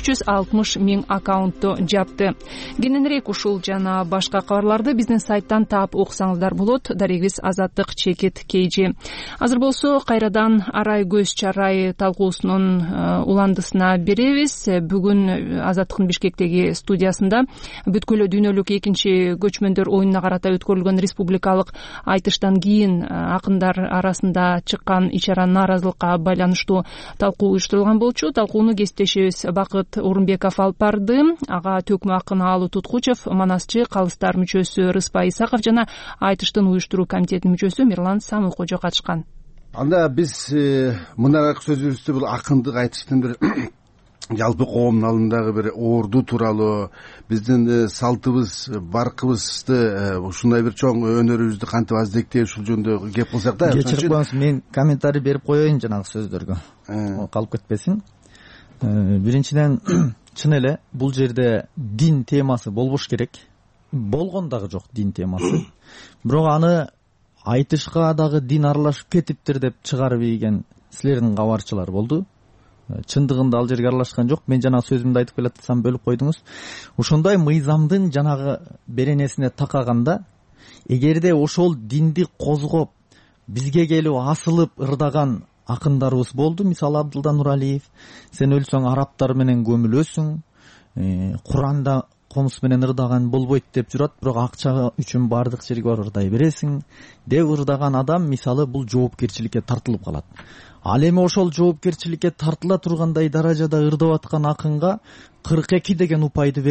360 миң аккаунтту жапты. Кененирээк ушул жана башка кабарларды биздин сайттан таап окусаңыздар болот. Дарегибиз Азаттык чекит KG. Азыр болсо кайрадан арай көз чарай талкуусунун уландысына беребиз. Бүгүн Азаттыктын Бишкектеги студиясында бүткүлө дүйнөлүк экинчи көчмөндөр оюнуна карата өткөрүлгөн республикалык айтыштан кийин акындар арасында чыккан ичара нааразылыкка байланыштуу талкуу уюштурулган болчу. Талкууну кесиптешибиз Бакыт Орунбеков алып барды. Ага төкмө акын Аалы Туткучев, манасчы калыстар мүчөсү Рыспай Исаков жана айтыштын уюштуруу комитетинин мүчөсү Мирлан Самый кожо катышкан. Анда биз мындай сөзүбүздү бул акындык айтыштын бир жалпы коомдун алдындагы бир орду тууралуу биздин салтыбыз, баркыбызды ушундай бир чоң өнөрүбүздү кантип аздектеп ушул жөнүндө кеп кылсак да. Кечирип коюңуз, мен комментарий берип коеюн жанагы сөздөргө. Калып кетпесин. Биринчиден чын эле бул жерде дин темасы болбош керек. Болгон дагы жок дин темасы. Бирок аны айтышка дагы дин аралашып кетиптир деп чыгарып ийген силердин кабарчылар болду. Чындыгында ал жерге аралашкан жок. Мен жана сөзүмдү айтып келатсам бөлүп койдуңуз. Ошондой мыйзамдын жанагы беренесине такаганда, эгерде ошол динди козгоп бизге келип асылып ырдаган акындарыбыз болду. Мисалы Абдылда Нуралиев, сен өлсөң арабтар менен көмүлөсүң, Куранда комуз менен ырдаган болбойт деп жүрөт, бирок акча үчүн бардык жерге барып ырдай бересиң деп ырдаган адам мисалы бул жоопкерчиликке тартылып калат. Ал эми ошол жоопкерчиликке тартыла тургандай даражада ырдап аткан акынга 42 деген упайды берип,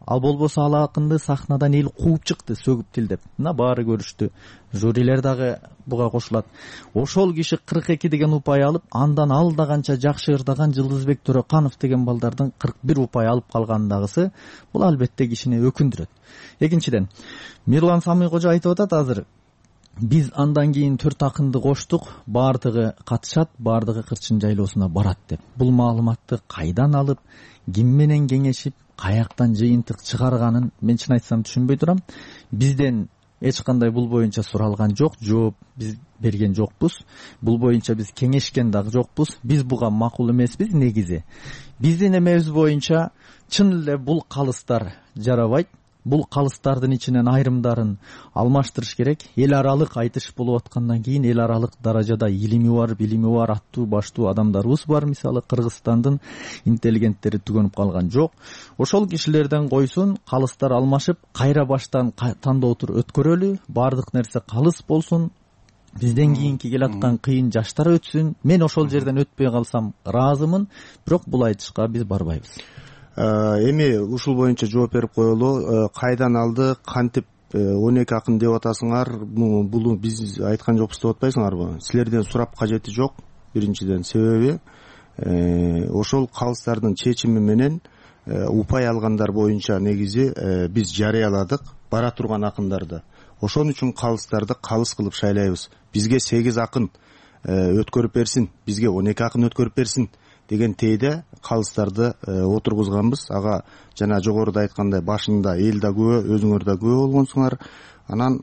ал болбосо ал акынды сахнадан эл кууп чыкты сөгүп тилдеп. Мына баары көрүштү. Жюрилер дагы буга кошулат. Ошол киши 42 деген упай алып, андан алдаганча жакшы ырдаган Жылдызбек Төрөканов деген балдардын 41 упай алып калгандагысы бул албетте кишини өкүндүрөт. Экинчиден, Мирлан Самый кожо айтып атат азыр, биз андан кийин 4 акынды коштук, баардыгы катышат, баардыгы Кырчын жайлоосуна барат деп. Бул маалыматты кайдан алып, ким менен кеңешип, каяктан жыйынтык чыгарганын мен чын айтсам түшүнбөй турам. Бизден эч кандай бул боюнча суралган жок, жооп биз берген жокпуз. Бул боюнча биз кеңешкен дагы жокпуз. Биз буга макул эмеспиз негизи. Биздин эмебиз боюнча чын эле бул калыстар жарабайт. Бул калыстардын ичинен айрымдарын алмаштырыш керек. Эл аралык айтыш болуп аткандан кийин эл аралык даражада илими бар, билими бар, аттуу баштуу адамдарыбыз бар. Мисалы Кыргызстандын интеллигенттери түгөнүп калган жок. Ошол кишилерден койсун, калыстар алмашып, кайра баштан тандоотур өткөрөлү, баардык нерсе калыс болсун. Бизден кийинки келаткан кыйын жаштар өтсүн. Мен ошол жерден өтпөй калсам ыраазымын, бирок бул айтышка биз барбайбыз. Эми ушул боюнча жооп берип коелу. Кайдан алды, кантип 12 акын деп атасыңар? Бул биз айткан жокпуз деп атпайсыңарбы? Силерден сурап кажети жок. Биринчиден себеби ошол калыстардын чечими менен упай алгандар боюнча негизи биз жарыяладык бара турган акындарды. Ошон үчүн калыстарды калыс кылып шайлайбыз. Бизге 8 акын өткөрүп берсин, бизге 12 акын өткөрүп берсин деген тейде калыстарды отургузганбыз. Ага жана жогоруда айткандай башында эл да күбө, өзүңөр да күбө болгонсуңар. Анан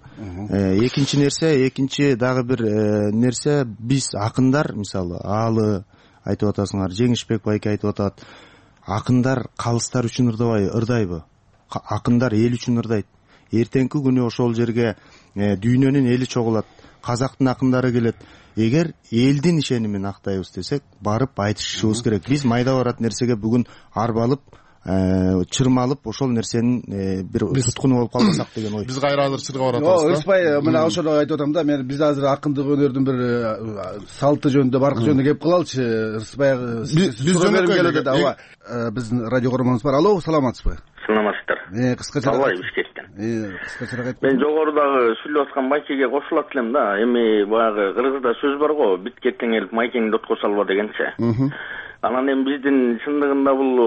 экинчи дагы бир нерсе, биз акындар, мисалы Аалы айтып атасыңар, Жеңишбек байке айтып атат. Акындар калыстар үчүн ырдайбы? Акындар эл үчүн ырдайт. Эртеңки күнү ошол жерге дүйнөнүн эли чогулат, казактын акындары келет. Эгер элдин ишенимин актайбыз десек, барып айтышыбыз керек. Биз майда барат нерсеге бүгүн арбалып, чырмалып, ошол нерсенин бир туткуну болуп калсак деген ой. Биз кайра азыр чырга баратабыз да. Ырысбай, мына ошону айтып атам да, мен биз азыр акындык өнөрдүн бир салты жөнүндө, баркы жөнүндө кеп калалычы. Ырысбай биз жөнөкөй биздин радио көрөрмөнүбүз бар. Алло, саламатсызбы? Саламатсыздар. Кыскача албай Бишкектен. Кыскача айтып. Мен жогорудагы сүйлөп аткан майкеге кошулат элем да. Эми баягы кыргызда сөз бар го, битке теңелип майкеңди отко салба дегенче. Анан эми биздин чындыгында бул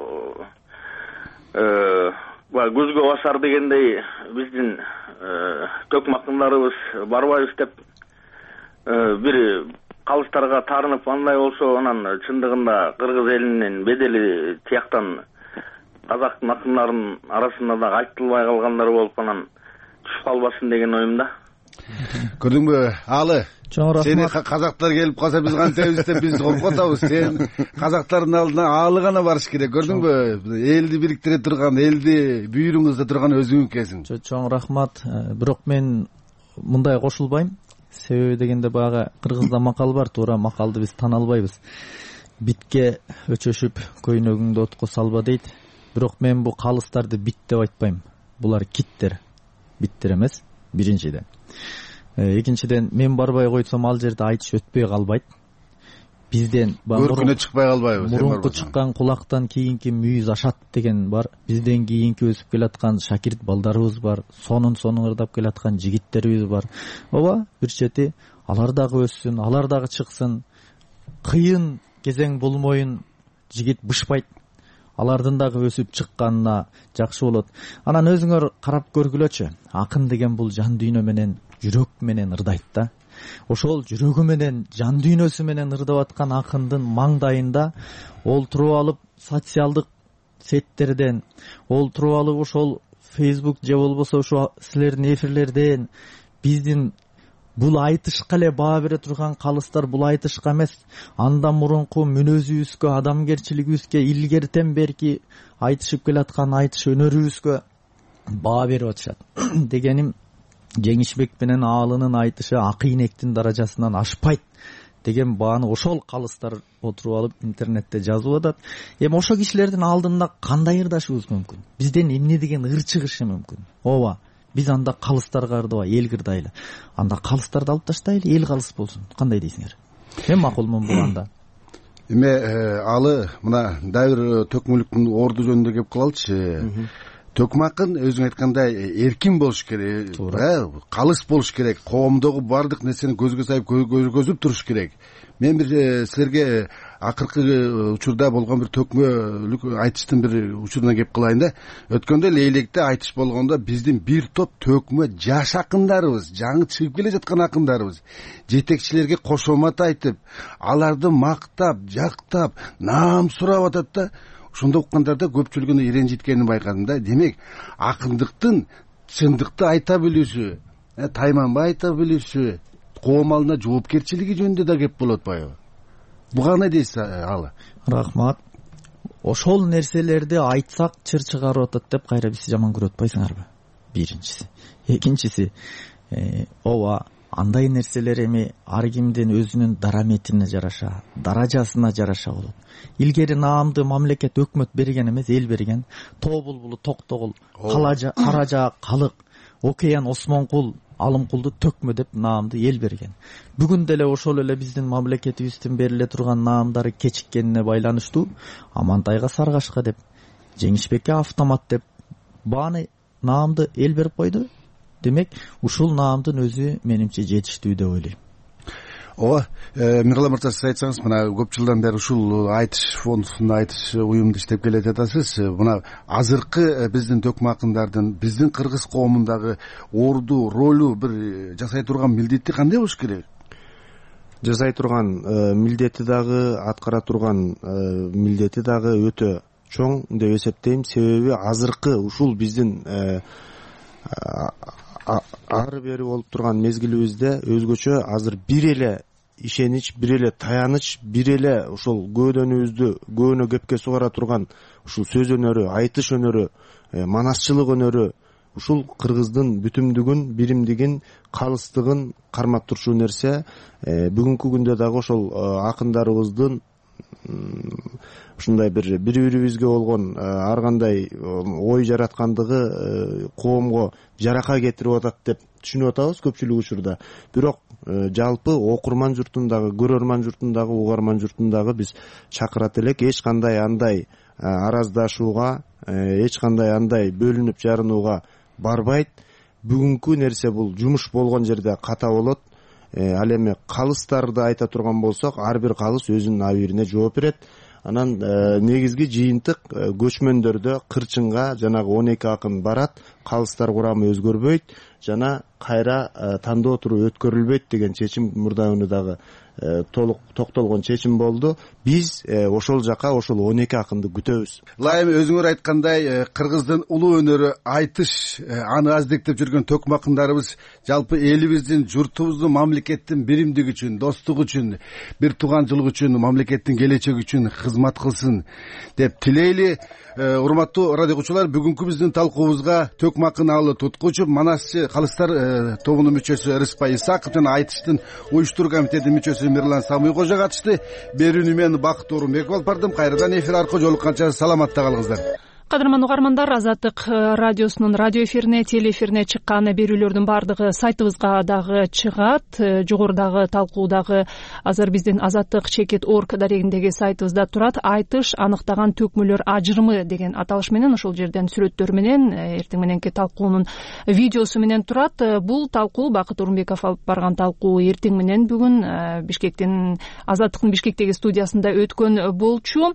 көзгө басар дегендей биздин төкмакындарыбыз барбайбыз деп бир калыстарга таарынып андай болсо, анан чындыгында кыргыз элинин бедели тияктан казактын акындарынын арасында да айтылбай калгандары болуп, анан түшүп калбасын деген оюмда. Көрдүңбү, Аалы? Чоң рахмат. Сени казактар келип калса биз кантебиз деп биз коркуп атабыз. Сен казактардын алдына Аалы гана барыш керек. Көрдүңбү? Элди бириктире турган, элди бүйүрүңүздө турган өзүң экенсиң. Чоң рахмат. Бирок мен мындай кошулбайм. Себеби дегенде баягы кыргызда макал бар, туура макалды биз тана албайбыз. Битке өчөшүп көйнөгүңдү отко салба дейт. Бирок мен бу калыстарды бит деп айтпайм. Булар киттер. Биттер эмес, биринчиден. Экинчиден, мен барбай койсом ал жерде айтыш өтпөй калбайт. Бизден көркүнө чыкпай калбайбыз. Мурунку чыккан кулактан кийинки мүйүз ашат деген бар. Бизден кийинки өсүп келаткан шакирт балдарыбыз бар. Сонун ырдап келаткан жигиттерибиз бар. Ооба, бир чети алар дагы өссүн, алар дагы чыксын. Кыйын кезең болмойун жигит бышпайт. Алардын дагы өсүп чыкканына жакшы болот. Анан өзүңөр карап көргүлөчү. Акын деген бул жан дүйнө менен, жүрөк менен ырдайт да. Ошол жүрөгү менен, жан дүйнөсү менен ырдап аткан акындын маңдайында олтуруп алып социалдык сеттерден, олтуруп алып ошол Facebook же болбосо ошо силердин эфирлерден биздин бул айтышка эле баа бере турган калыстар бул айтышка эмес, андан мурунку мүнөзүбүзгө, адамгерчилигибизге, илгертен берки айтышып келаткан айтыш өнөрүбүзгө баа берип атышат. Дегеним, Жеңишбек менен Аалынын айтышы акыйнектин даражасынан ашпайт деген бааны ошол калыстар отуруп алып интернетте жазып атат. Эми ошол кишилердин алдында кандай ырдашыбыз мүмкүн? Бизден эмне деген ыр чыгышы мүмкүн? Ооба, биз анда калыстарга ырдабай эл кырдайлы. Анда калыстарды алып таштайлы, эл калыс болсун. Кандай дейсиңер? Мен макулмун буганда. Эми Аалы, мына дагы бир төкмөлүктүн орду жөнүндө кеп калалычы. төкмакын өзүң айткандай эркин болуш керек, калыс болуш керек, коомдогу баардык нерсени көзгө сайып көргөзүп туруш керек. Мен бир силерге акыркы учурда болгон бир төкмөлүк айтыштын бир учурунан кеп кылайын да. Өткөндө Лейлекте айтыш болгондо биздин бир топ төкмө жаш акындарыбыз, жаңы чыгып келе жаткан акындарыбыз жетекчилерге кошомат айтып, аларды мактап, жактап, наам сурап атат да. Ошондо уккандарда көпчүлүгүнө иренжиткенин байкадым да. Демек, акындыктын чындыкты айта билүүсү, тайманбай айта билүүсү, коом алдына жоопкерчилиги жөнүндө да кеп болот атпайбы? Буга эмне дейсиз алы? Рахмат. Ошол нерселерди айтсак чыр чыгарып атат деп кайра бизди жаман көрүп атпайсыңарбы? Биринчиси. Экинчиси, ооба, андай нерселер эми ар кимдин өзүнүн дараметине жараша, даражасына жараша болот. Илгери наамды мамлекет, өкмөт берген эмес, эл берген. Тоо булбулу, Токтогул, Каража, Калык, Океян, Осмонкул, Алымкулду төкмө деп наамды эл берген. Бүгүн деле ошол эле биздин мамлекетибиздин бериле турган наамдары кечиккенине байланыштуу Амантайга Саргашка деп, Жеңишбекке Автомат деп бааны наамды эл берип койду. Демек, ушул наамдын өзү менимче жетиштүү деп ойлойм. Ооба, Мирлан мырза, сиз айтсаңыз, мына көп жылдан бери ушул айтыш фондунда айтыш уюмунда иштеп келе жатасыз. Мына азыркы биздин төкмө акындардын, биздин кыргыз коомундагы орду, ролу бир жасай турган милдети кандай болуш керек? Жасай турган милдети дагы, аткара турган милдети дагы өтө чоң деп эсептейм. Себеби азыркы ушул биздин ары бери болуп турган мезгилибизде өзгөчө азыр бир эле ишенич, бир эле таяныч, бир эле ошол көөдөнүбүздү көөнө кепке сугара турган ушул сөз өнөрү, айтыш өнөрү, манасчылык өнөрү ушул кыргыздын бүтүмдүгүн, биримдигин, калыстыгын кармап турчу нерсе. Бүгүнкү күндө дагы ошол акындарыбыздын ушундай бири-бирибизге болгон ар кандай ой жараткандыгы коомго жарака кетирип атат деп түшүнүп атабыз көпчүлүк учурда. Бирок жалпы окурман журтундагы, көрөрман журтундагы, угарман журтундагы биз чакырат элек эч кандай андай араздашууга, эч кандай андай бөлүнүп жарынууга барбайт. Бүгүнкү нерсе бул жумуш болгон жерде ката болот. Ал эми калыстарды айта турган болсок, ар бир калыс өзүнүн абийирине жооп берет. Анан негизги жыйынтык көчмөндөрдө кырчынга жанагы 12 акын барат, калыстар курамы өзгөрбөйт, жана кайра тандоо туруп өткөрүлбөйт деген чечим мурдагы дагы толук токтолгон чечим болду. Биз ошол жака ошол 12 акынды күтөбүз. Лайым өзүңөр айткандай, кыргыздын улуу өнөрү айтыш, аны аздектеп жүргөн төкмө акындарыбыз жалпы элибиздин, журтубуздун, мамлекеттин биримдиги үчүн, достук үчүн, бир тууганчылык үчүн, мамлекеттин келечеги үчүн кызмат кылсын деп тилейли. Урматтуу радио угуучулар, бүгүнкү биздин талкуубузга төкмө акын Алы Туткучев, манасчы калыстар тобунун мүчөсү Рыспай Исаков жана айтыштын уюштуруу комитетинин мүчөсү Мирлан Самуйкожо катышты. Берүүнү мен Бакыт Орунбеков алып бардым. Кайрадан эфир аркылуу жолукканча саламатта калыңыздар. Кадырман угармандар, Азаттык радиосунун радио эфирине, телеэфирине чыккан берүүлөрдүн баардыгы сайтыбызга дагы чыгат. Жогорудагы талкуудагы азыр биздин azattik.org дарегиндеги сайтыбызда турат. Айтыш аныктаган төкмөлөр ажырымы деген аталыш менен ошол жерден сүрөттөр менен эртең мененки талкуунун видеосу менен турат. Бул талкуу Бакыт Орунбеков алып барган талкуу эртең менен бүгүн Бишкектин Азаттыктын Бишкектеги студиясында өткөн болчу.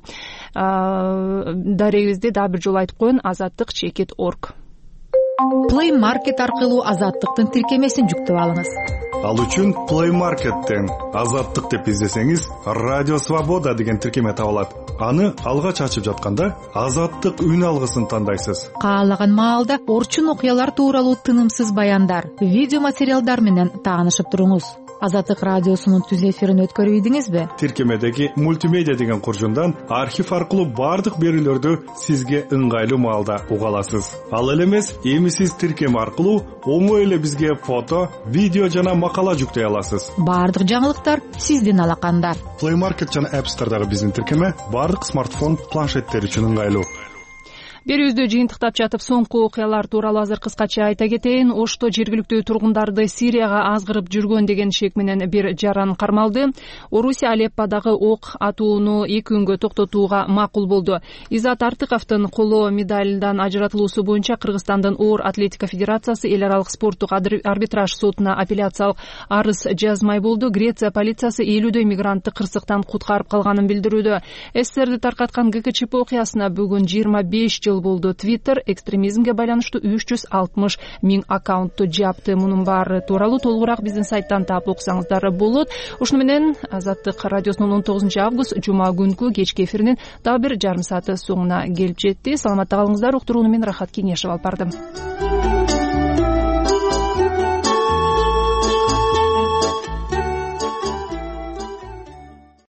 Дарегибизде дагы бир жолу айтып коеюн, azattik.org. Play Market аркылуу Азаттыктын тиркемесин жүктөп алыңыз. Ал үчүн Play Market'тен Азаттык деп издесеңиз, Радио Свобода деген тиркеме табылат. Аны алгач ачып жатканда Азаттык үн алгысын тандайсыз. Каалаган маалда орчун окуялар тууралуу тынымсыз баяндар, видео материалдар менен таанышып туруңуз. Азаттык радиосунун түз эфирин өткөрүп ийдиңизби? Тиркемедеги мультимедиа деген куржундан архив аркылуу бардык берүүлөрдү сизге ыңгайлуу маалда уга аласыз. Ал эле эмес, эми сиз тиркеме аркылуу оңой эле бизге фото, видео жана макала жүктөй аласыз. Бардык жаңылыктар сиздин алаканда. Play Market жана App Store'дагы биздин тиркеме бардык смартфон, планшеттер үчүн ыңгайлуу. Берүүбүздү жыйынтыктап жатып соңку окуялар тууралуу азыр кыскача айта кетейин. Ошто жергиликтүү тургундарды Сирияга азгырып жүргөн деген шек менен бир жаран кармалды. Орусия Алепподагы ок атууну 2 күнгө токтотууга макул болду. Изат Артыковдун коло медальдан ажыратылуусу боюнча Кыргызстандын оор атлетика федерациясы эл аралык спорттук арбитраж сотуна апелляциялык арыз жазмай болду. Греция полициясы 50дөй мигрантты кырсыктан куткарып калганын билдирүүдө. СССРди таркаткан ГКЧП окуясына бүгүн 25 жыл болду. Twitter экстремизмге байланыштуу 360 000 аккаунтту жапты. Мунун баары тууралуу толугураак биздин сайттан таап окусаңыздар болот. Ушуну менен Азаттык радиосунун 19 август жума күнкү кечки эфиринин дагы бир жарым сааты соңуна келип жетти. Саламатта калыңыздар. Уктурууну мен Рахат Кеңешев алып бардым.